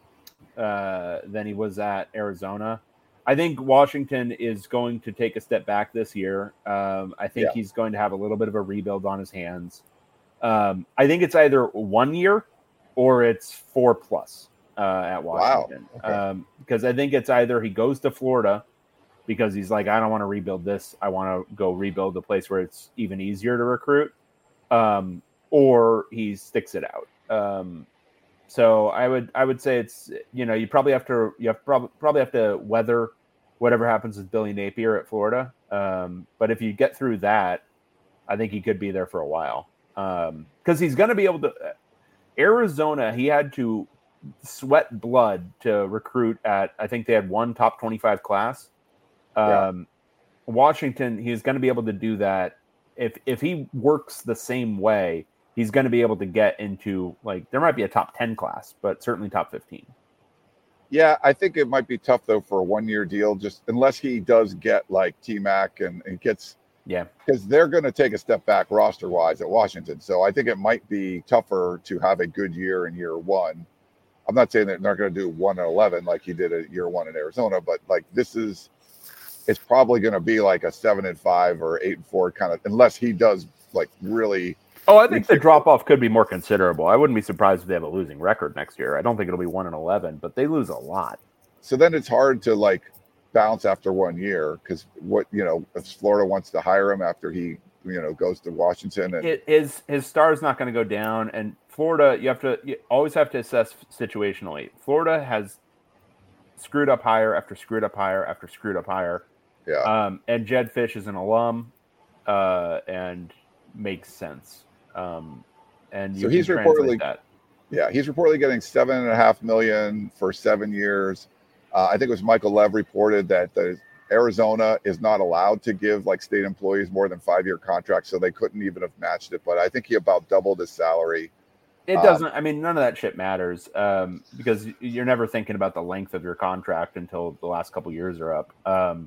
uh, than he was at Arizona. I think Washington is going to take a step back this year. Um, I think yeah. he's going to have a little bit of a rebuild on his hands. Um, I think it's either one year or it's four plus uh, at Washington. Wow. Okay. Um, because I think it's either he goes to Florida because he's like, I don't want to rebuild this. I want to go rebuild the place where it's even easier to recruit. Um, or he sticks it out. Um, so I would I would say it's, you know, you probably have to you have prob- probably have to weather whatever happens with Billy Napier at Florida. Um, but if you get through that, I think he could be there for a while. Um, because he's going to be able to. Arizona, he had to sweat blood to recruit at. I think they had one top twenty-five class. Um, yeah. Washington, he's going to be able to do that if if he works the same way. He's going to be able to get into, like, there might be a top ten class, but certainly top fifteen. Yeah, I think it might be tough though for a one year deal, just unless he does get like T-Mac and, and gets. Yeah, because they're going to take a step back roster-wise at Washington. So I think it might be tougher to have a good year in year one. I'm not saying that they're not going to do one and eleven like he did at year one in Arizona, but like this is, it's probably going to be like a seven and five or eight and four kind of, unless he does like really. Oh, I think the drop-off could be more considerable. I wouldn't be surprised if they have a losing record next year. I don't think it'll be one and eleven, but they lose a lot. So then it's hard to like bounce after one year because what you know if Florida wants to hire him after he you know goes to Washington and it, his his star is not going to go down, and Florida you have to you always have to assess situationally. Florida has screwed up hire after screwed up hire after screwed up hire. Yeah. Um, and Jedd Fisch is an alum, uh, and makes sense. Um, and you so he's can reportedly that. Yeah, he's reportedly getting seven and a half million for seven years. Uh, I think it was Michael Lev reported that the Arizona is not allowed to give like state employees more than five-year contracts, so they couldn't even have matched it. But I think he about doubled his salary. It doesn't. Um, I mean, none of that shit matters um, because you're never thinking about the length of your contract until the last couple years are up. Um,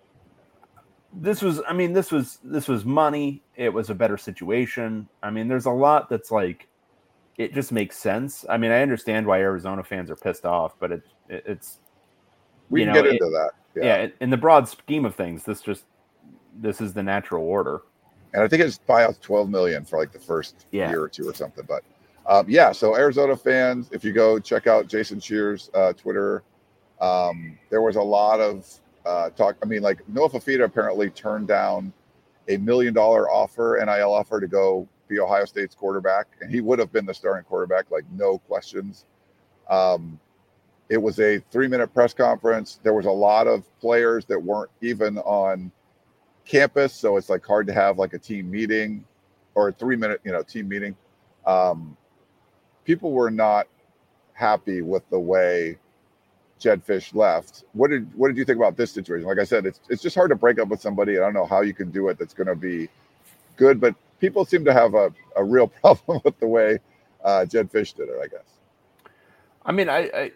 this was, I mean, this was this was money. It was a better situation. I mean, there's a lot that's like, it just makes sense. I mean, I understand why Arizona fans are pissed off, but it, it it's. We you can know, get into it, that. Yeah. yeah, in the broad scheme of things, this just this is the natural order. And I think it's buyouts twelve million for like the first yeah. year or two or something. But um, yeah, so Arizona fans, if you go check out Jason Shear's uh, Twitter, um, there was a lot of uh, talk. I mean, like Noah Fafita apparently turned down a million dollar offer, N I L offer to go be Ohio State's quarterback, and he would have been the starting quarterback, like no questions. Um, It was a three-minute press conference. There was a lot of players that weren't even on campus, so it's like hard to have like a team meeting or a three-minute, you know, team meeting. Um, people were not happy with the way Jedd Fisch left. What did what did you think about this situation? Like I said, it's it's just hard to break up with somebody. I don't know how you can do it that's going to be good, but people seem to have a, a real problem with the way uh, Jedd Fisch did it, I guess. I mean, I. I...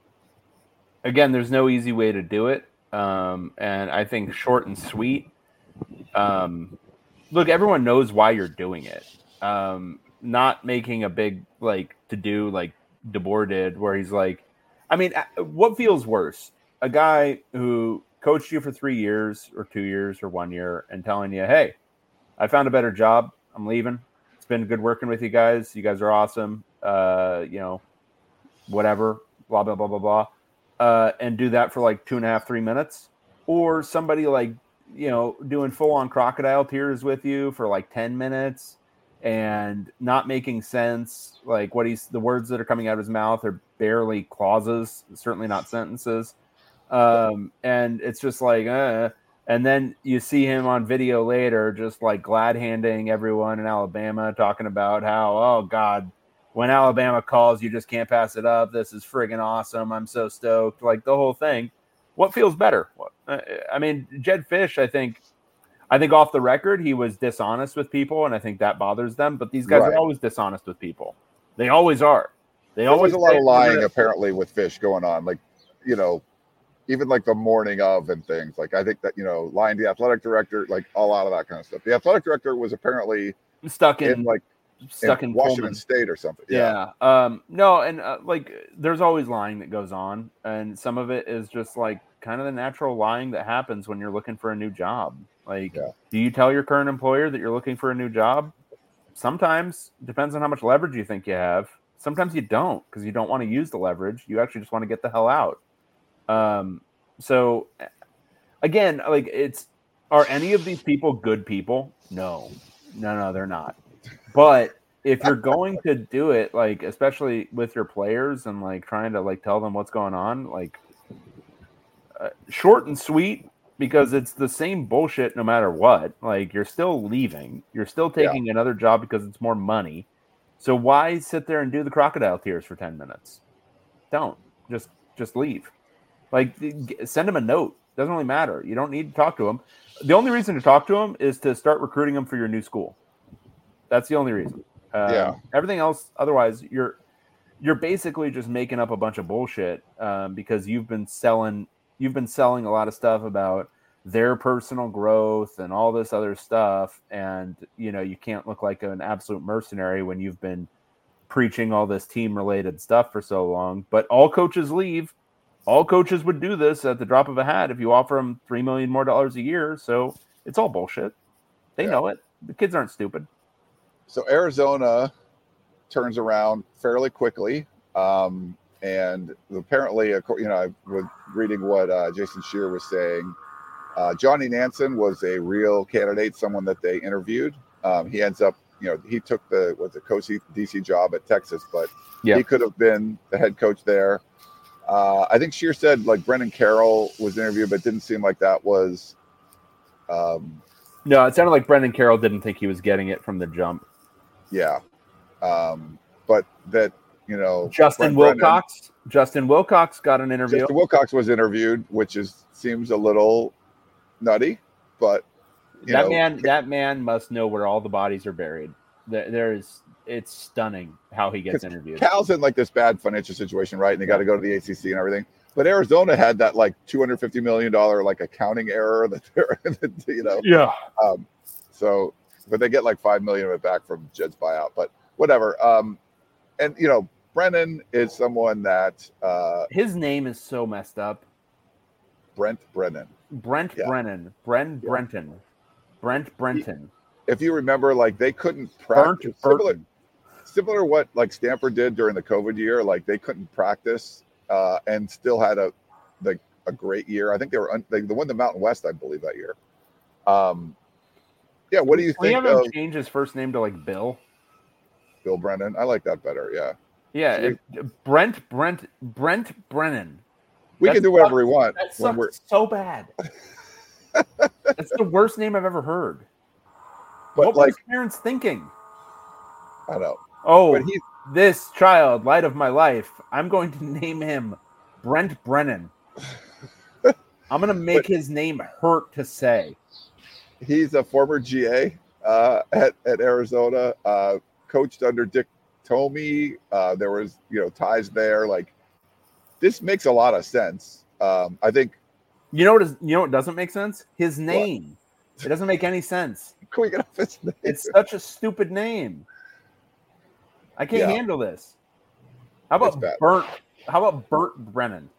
Again, there's no easy way to do it. Um, and I think short and sweet. Um, look, everyone knows why you're doing it. Um, not making a big, like, to-do like DeBoer did, where he's like, I mean, what feels worse? A guy who coached you for three years or two years or one year and telling you, hey, I found a better job. I'm leaving. It's been good working with you guys. You guys are awesome. Uh, you know, whatever, blah, blah, blah, blah, blah. Uh, and do that for like two and a half, three minutes, or somebody like, you know, doing full on crocodile tears with you for like ten minutes and not making sense. Like what he's, the words that are coming out of his mouth are barely clauses, certainly not sentences. Um, and it's just like, uh, and then you see him on video later, just like glad handing everyone in Alabama, talking about how, oh God, when Alabama calls, you just can't pass it up. This is friggin' awesome. I'm so stoked. Like the whole thing. What feels better? I mean, Jedd Fisch, I think, I think off the record, he was dishonest with people, and I think that bothers them. But these guys Right. are always dishonest with people. They always are. They There always was a lot say of they're lying gonna- apparently with Fish going on, like, you know, even like the morning of and things. Like, I think that, you know, lying to the athletic director, like a lot of that kind of stuff. The athletic director was apparently stuck in, in like stuck in in Washington Pullman. State or something. Yeah. Um, no, and uh, like there's always lying that goes on, and some of it is just like kind of the natural lying that happens when you're looking for a new job. Like, Yeah. do you tell your current employer that you're looking for a new job? Sometimes, depends on how much leverage you think you have. Sometimes you don't, because you don't want to use the leverage. You actually just want to get the hell out. Um, so again, like it's, are any of these people good people? No, no, no, they're not. But if you're going to do it, like, especially with your players and like trying to like tell them what's going on, like uh, short and sweet, because it's the same bullshit no matter what. Like, you're still leaving. You're still taking yeah. another job because it's more money. So why sit there and do the crocodile tears for ten minutes? Don't. Just just leave. Like, send him a note. Doesn't really matter. You don't need to talk to him. The only reason to talk to him is to start recruiting him for your new school. That's the only reason. Um, yeah. Everything else, otherwise, you're you're basically just making up a bunch of bullshit um, because you've been selling you've been selling a lot of stuff about their personal growth and all this other stuff, and you know you can't look like an absolute mercenary when you've been preaching all this team related stuff for so long. But all coaches leave. All coaches would do this at the drop of a hat if you offer them three million more dollars a year. So it's all bullshit. They yeah. know it. The kids aren't stupid. So Arizona turns around fairly quickly, um, and apparently, you know, I was reading what uh, Jason Scheer was saying. Uh, Johnny Nansen was a real candidate, someone that they interviewed. Um, he ends up, you know, he took the was the coach D C job at Texas, but yeah. he could have been the head coach there. Uh, I think Scheer said like Brendan Carroll was interviewed, but didn't seem like that was. Um, no, it sounded like Brendan Carroll didn't think he was getting it from the jump. Yeah, um, but that you know, Justin Brent Wilcox. Brennan, Justin Wilcox got an interview. Justin Wilcox was interviewed, which is seems a little nutty, but you that know, man, that man must know where all the bodies are buried. There, there is. It's stunning how he gets interviewed. Cal's in like this bad financial situation, right? And they got to go to the A C C and everything. But Arizona had that like two hundred fifty million dollars like accounting error that they're, you know. Yeah. Um, so, but they get like five million of it back from Jed's buyout. But whatever. Um, and you know, Brennan is someone that uh, his name is so messed up. Brent Brennan. Brent yeah. Brennan. Brent yeah. Brenton. Brent Brenton. He, if you remember, like they couldn't practice. Similar, similar what like Stanford did during the COVID year. Like they couldn't practice uh, and still had a like a great year. I think they were un, they, they won the Mountain West, I believe, that year. Um, yeah. What do you we think? We have him of, change his first name to like Bill. Bill Brennan. I like that better. Yeah. Yeah. So we, Brent Brent Brent Brennan. We That's can do whatever sucks, we want. That when we're... so bad. That's the worst name I've ever heard. But what like, was parents thinking? I know. Oh, but he, this child, light of my life, I'm going to name him Brent Brennan. I'm going to make but, his name hurt to say. He's a former G A uh, at, at Arizona, uh, coached under Dick Tomey. Uh, there was, you know, ties there. Like, this makes a lot of sense. Um, I think. You know what? Is, you know what doesn't make sense? His name. What? It doesn't make any sense. Can we get off his name? It's such a stupid name. I can't yeah. handle this. How about Bert? How about Bert Brennan?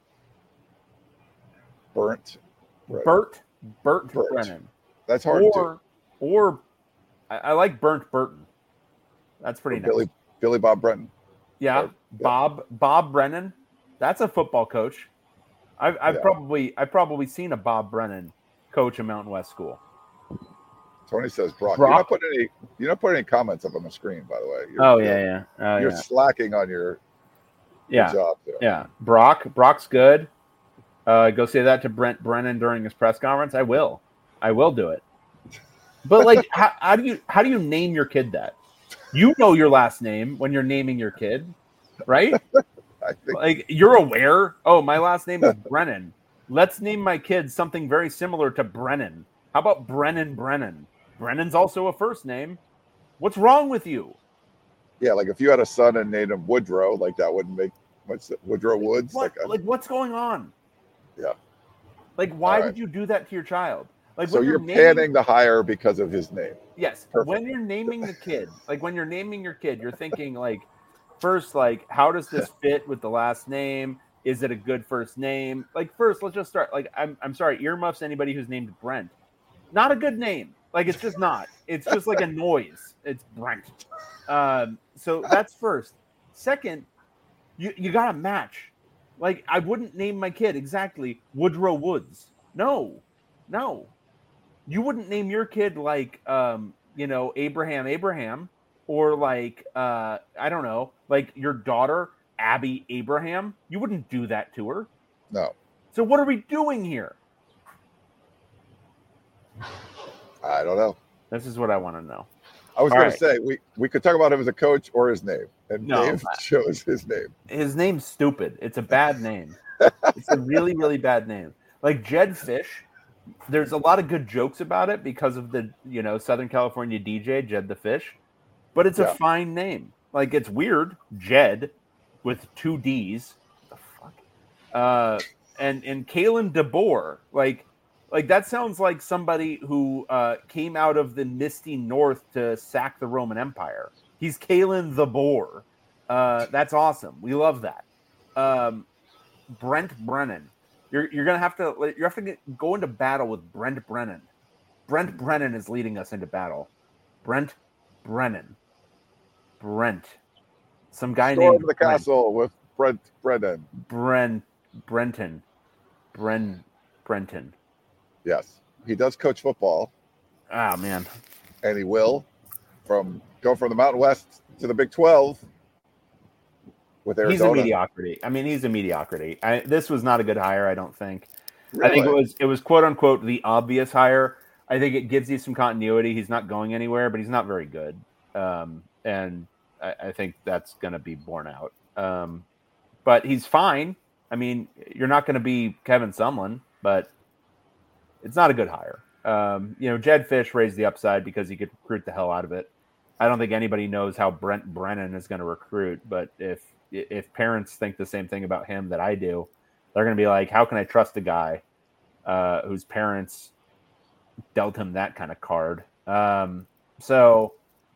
Burnt. Bert. Bert, Bert Brennan. That's hard or, to do. Or, I, I like Burnt Burton. That's pretty or nice. Billy, Billy Bob Brennan. Yeah, or, Bob yeah. Bob Brennan. That's a football coach. I've I've yeah. probably I've probably seen a Bob Brennan coach a Mountain West school. Tony says Brock. Brock? You're not putting any. You're not putting any comments up on the screen, by the way. You're, oh you're, yeah, yeah. Oh, you're yeah. slacking on your, yeah. your job there. Yeah, Brock. Brock's good. Uh, go say that to Brent Brennan during his press conference. I will. I will do it. But like, how, how do you how do you name your kid that? You know your last name when you're naming your kid, right? I think Like you're aware. Oh, my last name is Brennan. Let's name my kid something very similar to Brennan. How about Brennan Brennan? Brennan's also a first name. What's wrong with you? yeah, like if you had a son and named him Woodrow, like that wouldn't make much sense. Woodrow Woods. What, Like, a, like what's going on? yeah. Like why All right. would you do that to your child? Like So when you're naming- panning the hire because of his name. Yes. Perfect. When you're naming the kid, like when you're naming your kid, you're thinking like, first, like, how does this fit with the last name? Is it a good first name? Like, first, let's just start. Like, I'm, I'm sorry, earmuffs anybody who's named Brent. Not a good name. Like, it's just not. It's just like a noise. It's Brent. Um, so that's first. Second, you, you got to match. Like, I wouldn't name my kid exactly Woodrow Woods. No, no. You wouldn't name your kid like, um, you know, Abraham Abraham, or like, uh, I don't know, like your daughter, Abby Abraham. You wouldn't do that to her. No, So what are we doing here? I don't know. This is what I want to know. I was All going right. to say we, we could talk about him as a coach or his name, and No. Dave chose his name. His name's stupid. It's a bad name. It's a really, really bad name. Like Jed Fish, there's a lot of good jokes about it because of the, you know, Southern California D J, Jed the Fish. But it's Yeah. a fine name. Like, it's weird. Jed with two D's. What the fuck? Uh, and and Kalen DeBoer. Like, like that sounds like somebody who uh, came out of the misty north to sack the Roman Empire. He's Kalen the Boar. Uh, that's awesome. We love that. Um, Brent Brennan. You're you're gonna have to you have to get, go into battle with Brent Brennan. Brent Brennan is leading us into battle. Brent Brennan. Brent. Some guy Storm named the Brent. castle with Brent Brennan. Brent Brenton. Bren Brenton. Yes, he does coach football, Ah man. and he will from go from the Mountain West to the Big twelve with He's a Arizona. mediocrity. I mean, he's a mediocrity. I, this was not a good hire, I don't think. I think it Really? was it was quote unquote the obvious hire. I think it gives you some continuity. He's not going anywhere, but he's not very good. Um, and I, I think that's going to be borne out. Um, but he's fine. I mean, you're not going to be Kevin Sumlin, but it's not a good hire. Um, you know, Jed Fish raised the upside because he could recruit the hell out of it. I don't think anybody knows how Brent Brennan is going to recruit, but if if parents think the same thing about him that I do, they're going to be like, how can I trust a guy uh, whose parents dealt him that kind of card? Um, so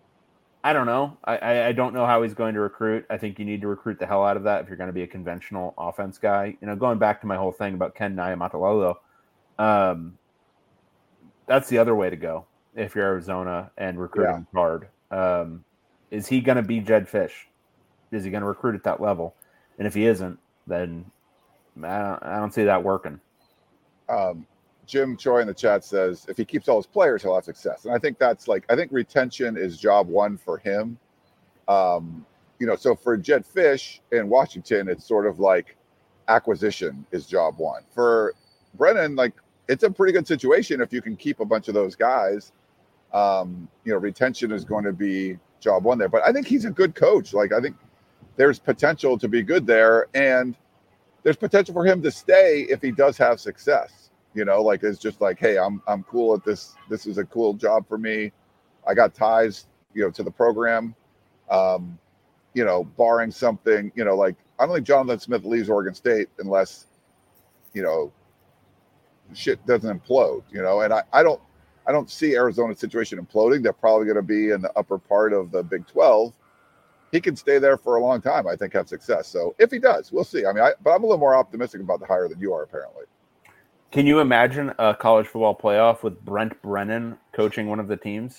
I don't know. I, I, I don't know how he's going to recruit. I think you need to recruit the hell out of that if you're going to be a conventional offense guy. You know, going back to my whole thing about Ken Niumatalolo, um, that's the other way to go if you're Arizona and recruiting Yeah. hard. Um, is he going to be Jed Fish? Is he going to recruit at that level? And if he isn't, then I don't, I don't see that working. Um, Jim Choi in the chat says if he keeps all his players, he'll have success. And I think that's like I think retention is job one for him. Um, you know, so for Jed Fish in Washington, it's sort of like acquisition is job one. For Brennan, like it's a pretty good situation if you can keep a bunch of those guys. Um, you know, retention is going to be job one there. But I think he's a good coach. Like I think there's potential to be good there, and there's potential for him to stay if he does have success. You know, like it's just like, hey, I'm I'm cool at this. This is a cool job for me. I got ties, you know, to the program. Um, you know, barring something, you know, like I don't think Jonathan Smith leaves Oregon State unless, you know, shit doesn't implode. You know, and I I don't I don't see Arizona's situation imploding. They're probably going to be in the upper part of the Big twelve. He can stay there for a long time, I think, have success. So if he does, we'll see. I mean, I, but I'm a little more optimistic about the hire than you are, apparently. Can you imagine a college football playoff with Brent Brennan coaching one of the teams?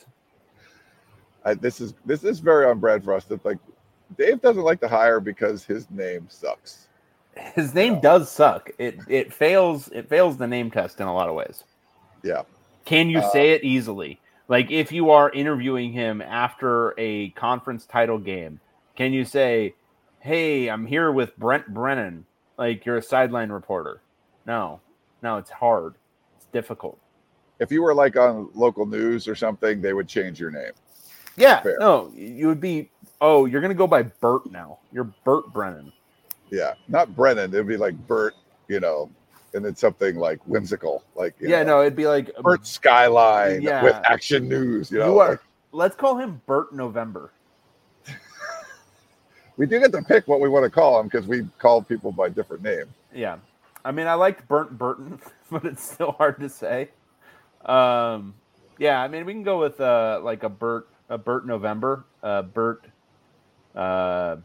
I, this is this is very on brand for us. That like Dave doesn't like the hire because his name sucks. His name does suck. It it fails. It fails the name test in a lot of ways. Yeah. Can you Uh, say it easily? Like if you are interviewing him after a conference title game, can you say, "Hey, I'm here with Brent Brennan," like you're a sideline reporter? No, no, it's hard. It's difficult. If you were like on local news or something, they would change your name. Yeah, Fair. no, you would be. Oh, you're gonna go by Bert now. You're Bert Brennan. Yeah, not Brennan. It'd be like Bert, you know, and then something like whimsical, like you Yeah, know, no, it'd be like Bert Skyline Yeah. with Action News. You know, You are. like, Let's call him Bert November. we do get to pick what we want to call him because we call people by different names. Yeah, I mean, I liked Burnt Burton, but it's still hard to say. Um, yeah, I mean, we can go with uh, like a Bert, a Bert November, uh, Bert, uh,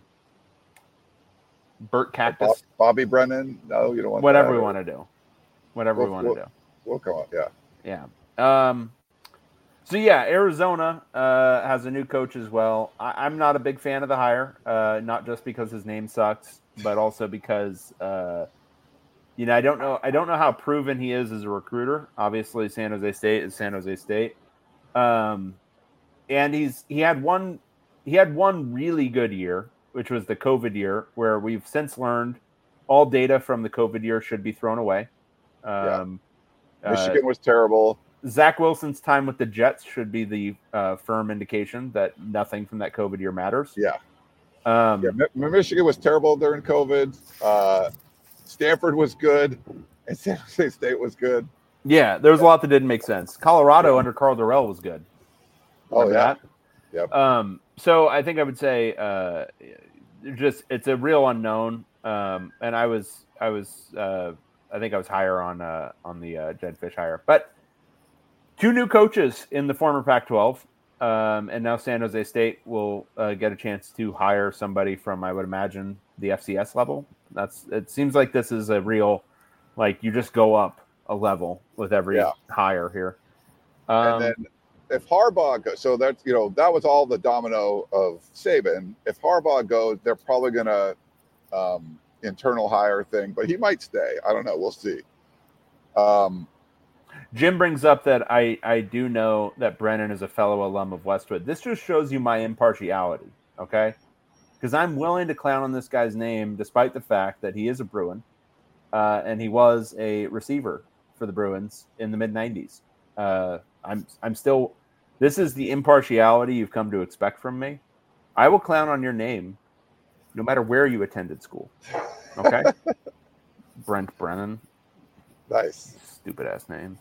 Bert Cactus, Bob, Bobby Brennan. No, you don't want whatever that, we or- want to do, whatever We'll- we want to we'll- do. We'll call it. Yeah. Yeah. Um, so yeah, Arizona uh, has a new coach as well. I, I'm not a big fan of the hire, uh, not just because his name sucks, but also because uh, you know I don't know I don't know how proven he is as a recruiter. Obviously, San Jose State is San Jose State, um, and he's he had one he had one really good year, which was the COVID year, where we've since learned all data from the COVID year should be thrown away. Um, uh, Michigan was terrible. Zach Wilson's time with the Jets should be the uh, firm indication that nothing from that COVID year matters. Yeah. Um, Yeah, Mi- Michigan was terrible during COVID. Uh, Stanford was good, and San Jose State was good. yeah, there was a lot that didn't make sense. Colorado under Carl Durrell was good. Oh Remember yeah, that? yep. Um, so I think I would say uh, just it's a real unknown. Um, and I was I was uh, I think I was higher on uh, on the uh, Jed Fish hire, but two new coaches in the former Pac twelve, um, and now San Jose State will uh, get a chance to hire somebody from, I would imagine, the F C S level. That's it. Seems like this is a real, like you just go up a level with every Yeah. hire here. Um, and then if Harbaugh goes, so that's you know that was all the domino of Saban. If Harbaugh goes, they're probably gonna um, internal hire thing, but he might stay. I don't know. We'll see. Um, Jim brings up that I, I do know that Brennan is a fellow alum of Westwood. This just shows you my impartiality, okay? Because I'm willing to clown on this guy's name despite the fact that he is a Bruin, uh, and he was a receiver for the Bruins in the mid nineties. Uh, I'm I'm still. This is the impartiality you've come to expect from me. I will clown on your name, no matter where you attended school. Okay, Brent Brennan, nice. stupid ass name.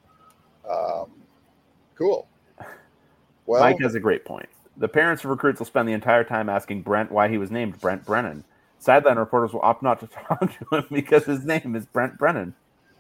Um, cool. Well, Mike has a great point. The parents of recruits will spend the entire time asking Brent why he was named Brent Brennan. Sideline reporters will opt not to talk to him because his name is Brent Brennan.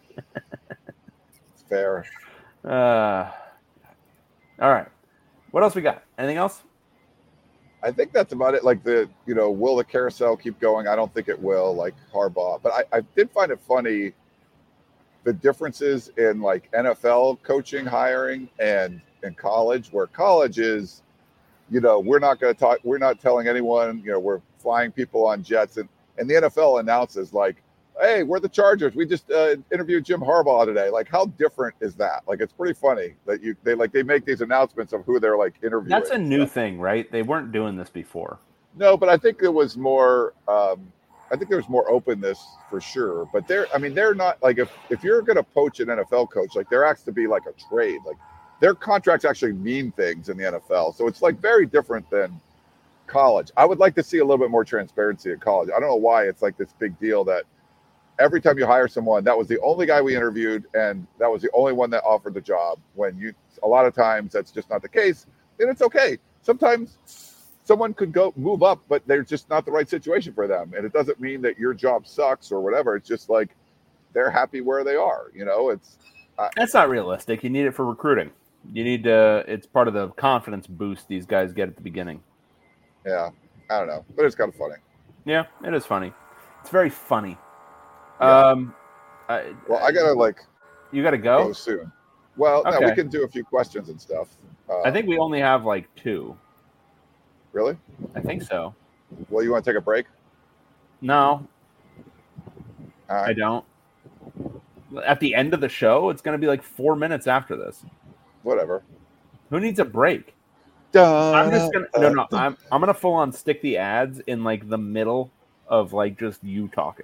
it's fair. Uh, all right. What else we got? Anything else? I think that's about it. Like the, you know, will the carousel keep going? I don't think it will, like Harbaugh. But I, I did find it funny, the differences in like N F L coaching hiring and in college, where college is, you know, we're not going to talk, we're not telling anyone, you know, we're flying people on jets. And, and the N F L announces like, hey, we're the Chargers. We just uh, interviewed Jim Harbaugh today. Like, how different is that? Like, it's pretty funny that you they like they make these announcements of who they're like interviewing. That's a new thing, right? They weren't doing this before. No, but I think it was more. Um, I think there was more openness for sure. But they're, I mean, they're not like if if you're going to poach an N F L coach, like there has to be like a trade. Like their contracts actually mean things in the N F L, so it's like very different than college. I would like to see a little bit more transparency at college. I don't know why it's like this big deal that every time you hire someone, that was the only guy we interviewed, and that was the only one that offered the job. When you, a lot of times that's just not the case, and it's okay. Sometimes someone could go move up, but they're just not the right situation for them, and it doesn't mean that your job sucks or whatever. It's just like they're happy where they are. You know, it's uh, That's not realistic. You need it for recruiting. You need to. It's part of the confidence boost these guys get at the beginning. yeah, I don't know, but it's kind of funny. Yeah, it is funny. It's very funny. Yeah. Um, I, Well, I gotta like you got to go. go soon. Well, no, Okay. we can do a few questions and stuff. Uh, I think we only have like two. really. I think so. Well, you want to take a break? No, All I right. don't. At the end of the show, it's going to be like four minutes after this. Whatever. Who needs a break? I'm just gonna no no. I'm I'm gonna full on stick the ads in like the middle of like just you talking.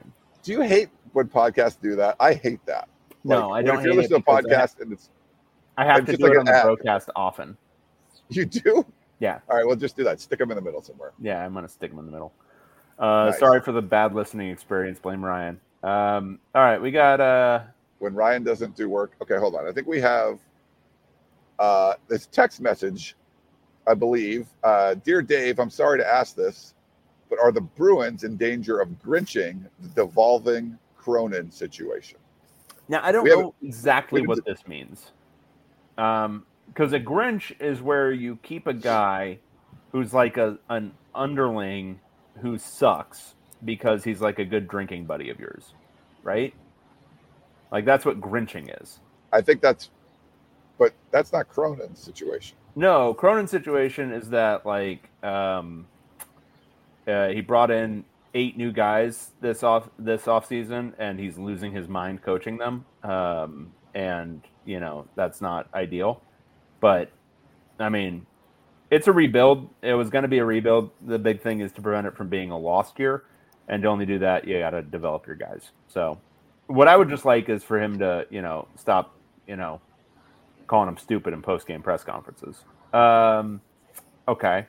Do you hate when podcasts do that? I hate that. No, like, I don't If you're hate it listening to a because I have- podcast and it's I have it's to just do like it an on the ad. broadcast often. You do? Yeah. All right, well, just do that. Stick them in the middle somewhere. Yeah, I'm going to stick them in the middle. Uh, Nice. Sorry for the bad listening experience. Blame Ryan. Um, all right, we got... Uh, When Ryan doesn't do work. Okay, hold on. I think we have uh, this text message, I believe. Uh, Dear Dave, I'm sorry to ask this, but are the Bruins in danger of grinching the devolving Cronin situation? now, I don't We haven't- know exactly we what haven't- this means. Um, because a Grinch is where you keep a guy who's like a an underling who sucks because he's like a good drinking buddy of yours, right? Like that's what Grinching is. I think that's, but that's not Cronin's situation. No, Cronin's situation is that like um, uh, he brought in eight new guys this off this off season, and he's losing his mind coaching them. Um, and you know that's not ideal. But I mean, it's a rebuild. It was going to be a rebuild. The big thing is to prevent it from being a lost year, and to only do that, you got to develop your guys. So, what I would just like is for him to, you know, stop, you know, calling him stupid in post-game press conferences. Um, okay.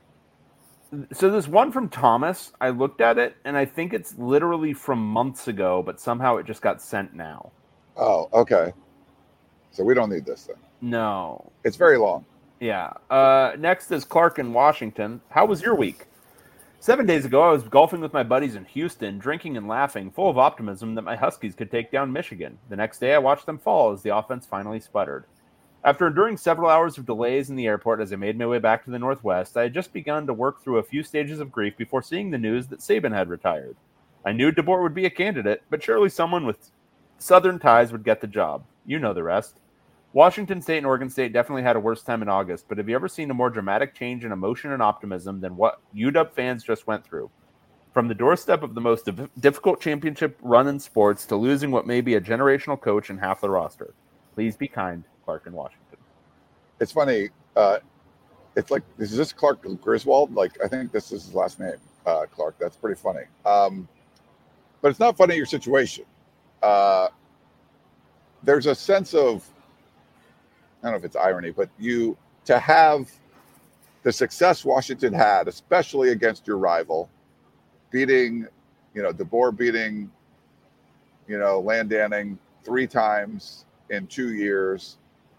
So this one from Thomas, I looked at it, and I think it's literally from months ago, but somehow it just got sent now. Oh, okay. So we don't need this then. No. It's very long. Yeah. Uh, next is Clark in Washington. How was your week? Seven days ago, I was golfing with my buddies in Houston, drinking and laughing, full of optimism that my Huskies could take down Michigan. The next day, I watched them fall as the offense finally sputtered. After enduring several hours of delays in the airport as I made my way back to the Northwest, I had just begun to work through a few stages of grief before seeing the news that Saban had retired. I knew DeBoer would be a candidate, but surely someone with Southern ties would get the job. You know the rest. Washington State and Oregon State definitely had a worse time in August, but have you ever seen a more dramatic change in emotion and optimism than what U W fans just went through? From the doorstep of the most div- difficult championship run in sports to losing what may be a generational coach and half the roster. Please be kind, Clark in Washington. It's funny. Uh, it's like, is this Clark Griswold? Like, I think this is his last name, uh, Clark. That's pretty funny. Um, but it's not funny, your situation. Uh, there's a sense of, I don't know if it's irony, but you to have the success Washington had, especially against your rival, beating, you know, DeBoer beating, you know, Landanning three times in two years.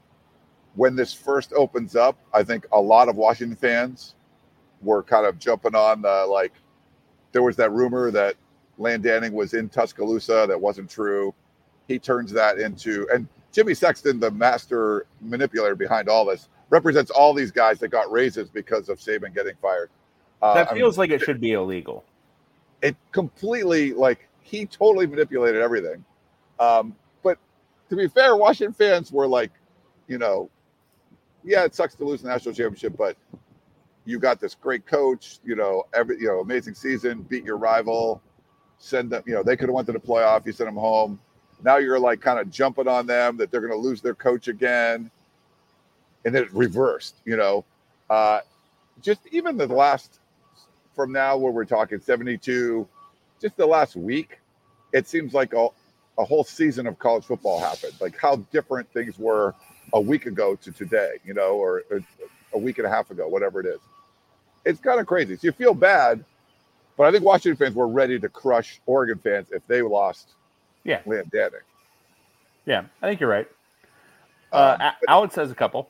When this first opens up, I think a lot of Washington fans were kind of jumping on the, like, there was that rumor that Landanning was in Tuscaloosa. That wasn't true. He turns that into, and Jimmy Sexton, the master manipulator behind all this, represents all these guys that got raises because of Saban getting fired. Uh, That I feels mean, like it should be illegal. It completely, like, he totally manipulated everything. Um, but to be fair, Washington fans were like, you know, yeah, it sucks to lose the national championship, but you got this great coach, you know, every, you know, amazing season, beat your rival, send them, you know, they could have went to the playoff, you sent them home. Now you're like kind of jumping on them that they're going to lose their coach again. And then it reversed, you know. Uh, just even the last, from now where we're talking seventy-two, just the last week, it seems like a, a whole season of college football happened. Like how different things were a week ago to today, you know, or, or a week and a half ago, whatever it is. It's kind of crazy. So you feel bad, but I think Washington fans were ready to crush Oregon fans if they lost. Yeah. Landanning. Yeah, I think you're right. Uh, Um, A- Alex has a couple.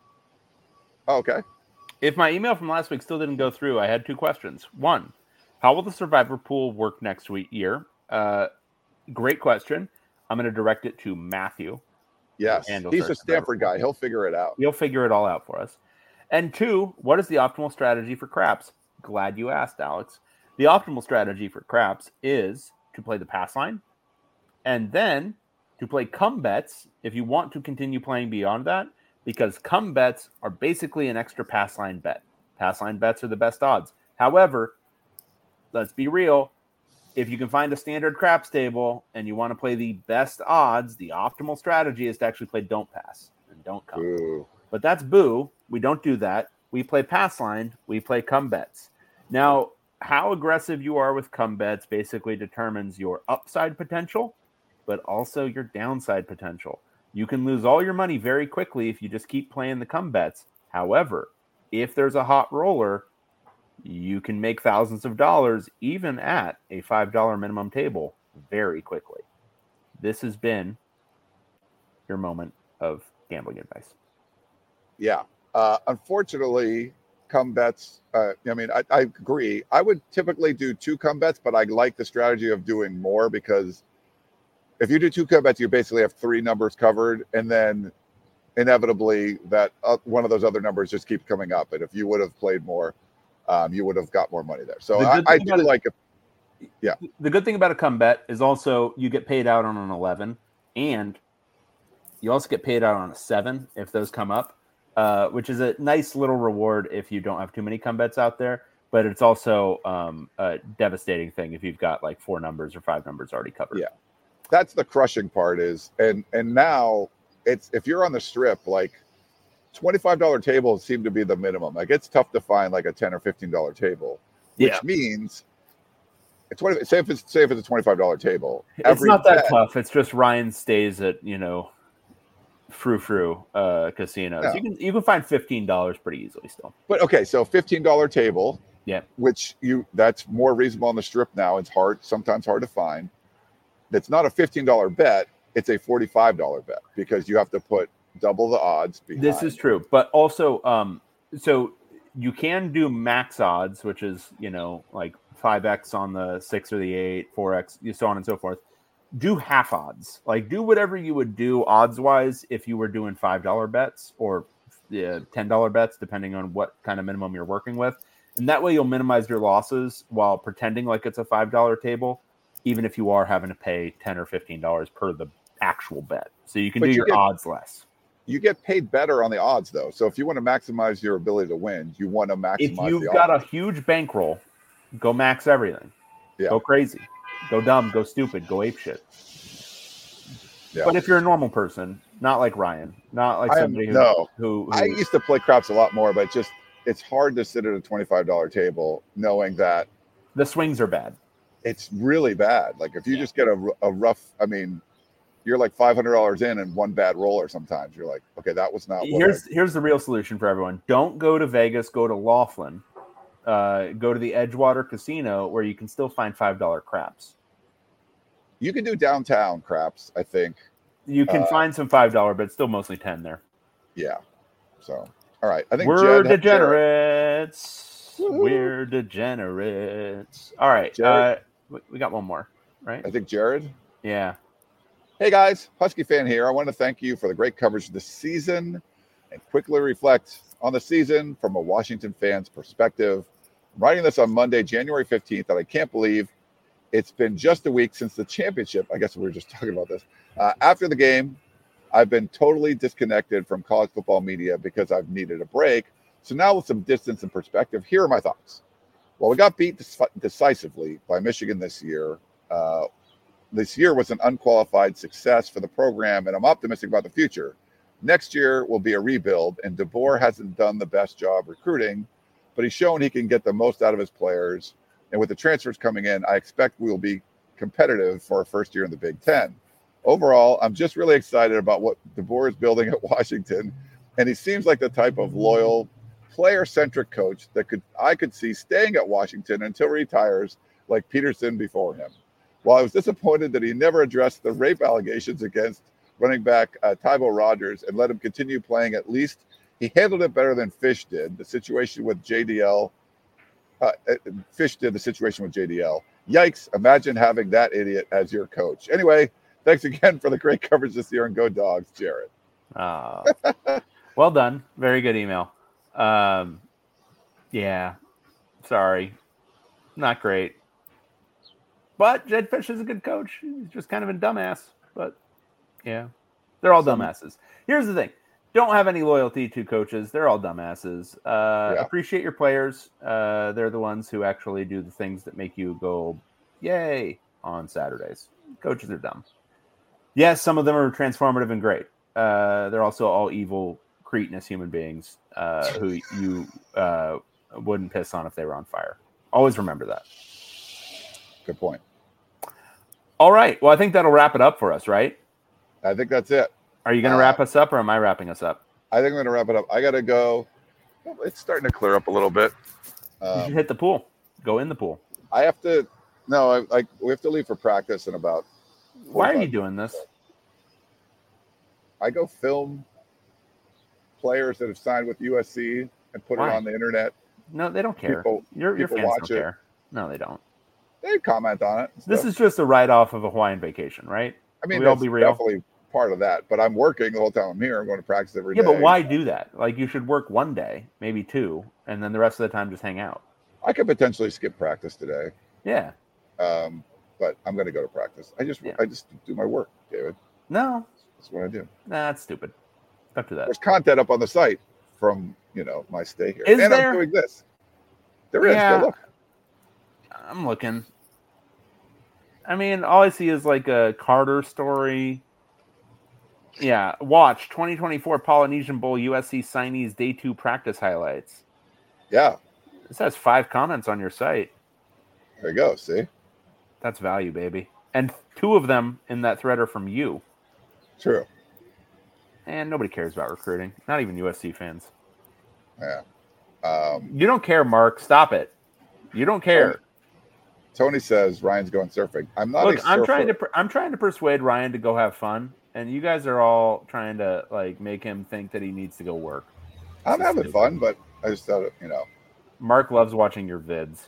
Okay. If my email from last week still didn't go through, I had two questions. One, how will the Survivor Pool work next week year? Uh, great question. I'm going to direct it to Matthew. Yes. Handles He's our a Survivor Stanford Pool. guy. He'll figure it out. He'll figure it all out for us. And two, what is the optimal strategy for craps? Glad you asked, Alex. The optimal strategy for craps is to play the pass line and then to play come bets if you want to continue playing beyond that, because come bets are basically an extra pass line bet. Pass line bets are the best odds. However, let's be real. If you can find a standard craps table and you want to play the best odds, the optimal strategy is to actually play don't pass and don't come. Ooh. But that's boo. We don't do that. We play pass line. We play come bets. Now, how aggressive you are with come bets basically determines your upside potential, but also your downside potential. You can lose all your money very quickly if you just keep playing the come bets. However, if there's a hot roller, you can make thousands of dollars even at a five dollar minimum table very quickly. This has been your moment of gambling advice. Yeah. Uh, unfortunately, come bets, uh, I mean, I, I agree. I would typically do two come bets, but I like the strategy of doing more because if you do two come bets, you basically have three numbers covered, and then inevitably that uh, one of those other numbers just keeps coming up. And if you would have played more, um, you would have got more money there. So The I, good I thing do about it- like it. Yeah. The good thing about a come bet is also you get paid out on an eleven, and you also get paid out on a seven if those come up, uh, which is a nice little reward if you don't have too many come bets out there. But it's also um, a devastating thing if you've got like four numbers or five numbers already covered. Yeah. That's the crushing part is, and and now it's, if you're on the strip, like twenty-five dollar tables seem to be the minimum. Like it's tough to find like a ten or fifteen dollar table, which Yeah. means twenty, say if it's say if it's a twenty-five dollar table. It's not that bet- tough. It's just Ryan stays at, you know, frou frou uh, casinos. No. You can you can find fifteen dollars pretty easily still. But okay, so fifteen dollar table, Yeah. which you that's more reasonable on the strip now. It's hard, sometimes hard to find. It's not a fifteen dollar bet, it's a forty-five dollar bet because you have to put double the odds behind. This is true, but also, um, so you can do max odds, which is, you know, like five x on the six or the eight, four x, so on and so forth. Do half odds, like do whatever you would do odds wise if you were doing five dollar bets or uh, ten dollar bets, depending on what kind of minimum you're working with, and that way you'll minimize your losses while pretending like it's a five dollar table, even if you are having to pay ten or fifteen dollars per the actual bet. So you can But do you your get- odds less. You get paid better on the odds though. So if you want to maximize your ability to win, you want to maximize If you've the got odds. a huge bankroll, go max everything. Yeah. Go crazy. Go dumb. Go stupid. Go ape shit. Yeah. But if you're a normal person, not like Ryan, not like I am- somebody who, no. who, who I used to play craps a lot more, but just it's hard to sit at a twenty-five dollar table knowing that the swings are bad. it's really bad. Like if you just get a, r- a rough, I mean, you're like five hundred dollars in and one bad roller sometimes. You're like, okay, that was not what Here's I, here's the real solution for everyone. Don't go to Vegas. Go to Laughlin. Uh, go to the Edgewater Casino where you can still find five dollar craps. you can do downtown craps, I think. You can Uh, find some five dollar, but it's still mostly ten there. Yeah. So, all right. I think We're Jed- degenerates. Woo-hoo. We're degenerates. All right. Uh, Jared? we, we got one more, right? I think Jared. Yeah. Hey guys, Husky fan here. I want to thank you for the great coverage this season and quickly reflect on the season from a Washington fan's perspective. I'm writing this on Monday, January fifteenth, and I can't believe it's been just a week since the championship. I guess we were just talking about this. Uh, after the game, I've been totally disconnected from college football media because I've needed a break. So now with some distance and perspective, here are my thoughts. Well, we got beat dec- decisively by Michigan this year. Uh, This year was an unqualified success for the program, and I'm optimistic about the future. Next year will be a rebuild, and DeBoer hasn't done the best job recruiting, but he's shown he can get the most out of his players. And with the transfers coming in, I expect we will be competitive for our first year in the Big Ten. Overall, I'm just really excited about what DeBoer is building at Washington, and he seems like the type of loyal, player-centric coach that could I could see staying at Washington until he retires, like Peterson before him. While I was disappointed that he never addressed the rape allegations against running back uh, Tybo Rogers and let him continue playing, at least he handled it better than Fish did. The situation with J D L, uh, Fish did the situation with J D L. Yikes, imagine having that idiot as your coach. Anyway, thanks again for the great coverage this year, and go Dogs, Jared. Uh, well done. Very good email. Um, yeah. Sorry. Not great. But Jed Fish is a good coach. He's just kind of a dumbass. But yeah, they're all dumbasses. Here's the thing. Don't have any loyalty to coaches. They're all dumbasses. Uh, Yeah. Appreciate your players. Uh, they're the ones who actually do the things that make you go, yay, on Saturdays. Coaches are dumb. Yes, some of them are transformative and great. Uh, they're also all evil, cretinous human beings uh, who you uh, wouldn't piss on if they were on fire. Always remember that. Good point. All right. Well, I think that'll wrap it up for us, right? I think that's it. Are you going to uh, wrap us up, or am I wrapping us up? I think I'm going to wrap it up. I got to go. It's starting to clear up a little bit. Um, you should hit the pool. Go in the pool. I have to. No, I, like we have to leave for practice in about. Why are you doing this? I go film players that have signed with U S C and put Why? it on the internet. No, they don't care. People, your your people fans watch don't it. care. No, they don't. They comment on it. This is just a write-off of a Hawaiian vacation, right? I mean, we all that's be real. definitely part of that. But I'm working the whole time I'm here. I'm going to practice every yeah, day. but why do that? Like, you should work one day, maybe two, and then the rest of the time just hang out. I could potentially skip practice today. Yeah. Um, but I'm going to go to practice. I just, Yeah. I just do my work, David. No, That's what I do. nah, that's stupid. Don't do that. There's content up on the site from, you know, my stay here. Is and there? I'm doing this. There is. Yeah. Go look. I'm looking. I mean, all I see is like a Carter story. Yeah, watch twenty twenty-four Polynesian Bowl U S C signees day two practice highlights. Yeah. This has five comments on your site. There you go. See? That's value, baby. And two of them in that thread are from you. True. And nobody cares about recruiting. Not even U S C fans. Yeah. Um, You don't care, Mark. Stop it. You don't care. Tony says Ryan's going surfing. I'm not. Look, a I'm surfer. trying to. per- I'm trying to persuade Ryan to go have fun, and you guys are all trying to like make him think that he needs to go work. I'm This is having stupid. fun, but I just thought, you know, Mark loves watching your vids.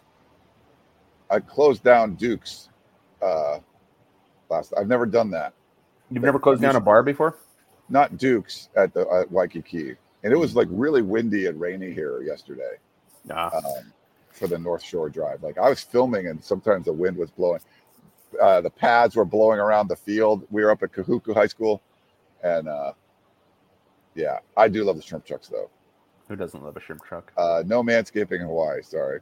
I closed down Duke's uh, last. I've never done that. You've never closed down a bar before? Not Duke's at the at Waikiki, and it was like really windy and rainy here yesterday. Nah. Um, for the North Shore Drive. Like I was filming and sometimes the wind was blowing. Uh, the pads were blowing around the field. We were up at Kahuku High School. And uh, yeah, I do love the shrimp trucks though. Who doesn't love a shrimp truck? Uh, no manscaping in Hawaii. Sorry.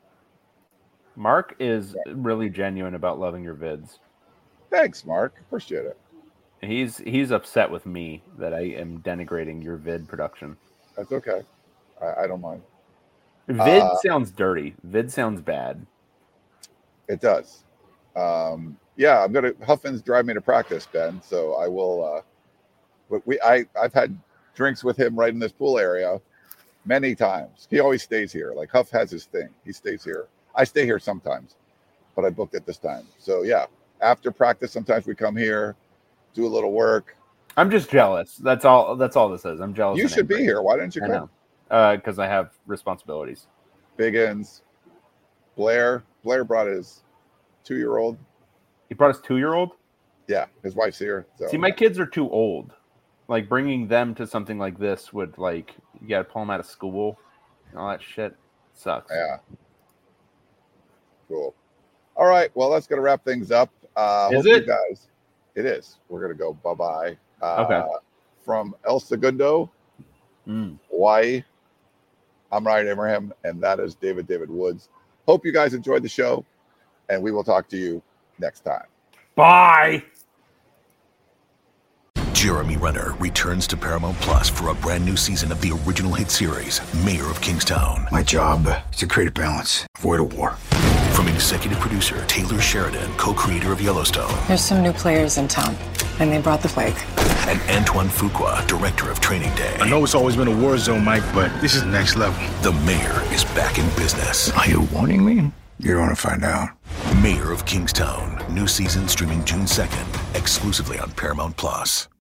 Mark is really genuine about loving your vids. Thanks, Mark. Appreciate it. He's he's upset with me that I am denigrating your vid production. That's okay. I, I don't mind. Vid Uh, sounds dirty. Vid sounds bad. It does. Um, yeah, I'm gonna Huffins drive me to practice, Ben. So I will. Uh, we- we I I've had drinks with him right in this pool area many times. He always stays here. Like Huff has his thing. He stays here. I stay here sometimes, but I booked it this time. So yeah, after practice, sometimes we come here, do a little work. I'm just jealous. That's all. That's all this is. I'm jealous. You and should be angry. here. Why didn't you I come? know. Uh, because I have responsibilities. Biggins, Blair. Blair brought his two-year-old. He brought his two-year-old. Yeah, his wife's here. So See, my kids are too old. Like bringing them to something like this would like you got to pull them out of school. And all that shit sucks. yeah, cool. All right, well, that's gonna wrap things up. Uh, Is hope it? you guys? It is. We're gonna go bye bye. Uh, Okay. From El Segundo, Mm. Hawaii. I'm Ryan Abraham, and that is David David Woods. Hope you guys enjoyed the show, and we will talk to you next time. Bye. Jeremy Renner returns to Paramount Plus for a brand new season of the original hit series, Mayor of Kingstown. My job is to create a balance, avoid a war. From executive producer Taylor Sheridan, co-creator of Yellowstone, There's some new players in town, and they brought the plague. and Antoine Fuqua, director of Training Day. I know it's always been a war zone, Mike, but this is next level. The Mayor is back in business. Are you warning me? You're going to find out. Mayor of Kingstown. New season streaming June second, exclusively on Paramount Plus.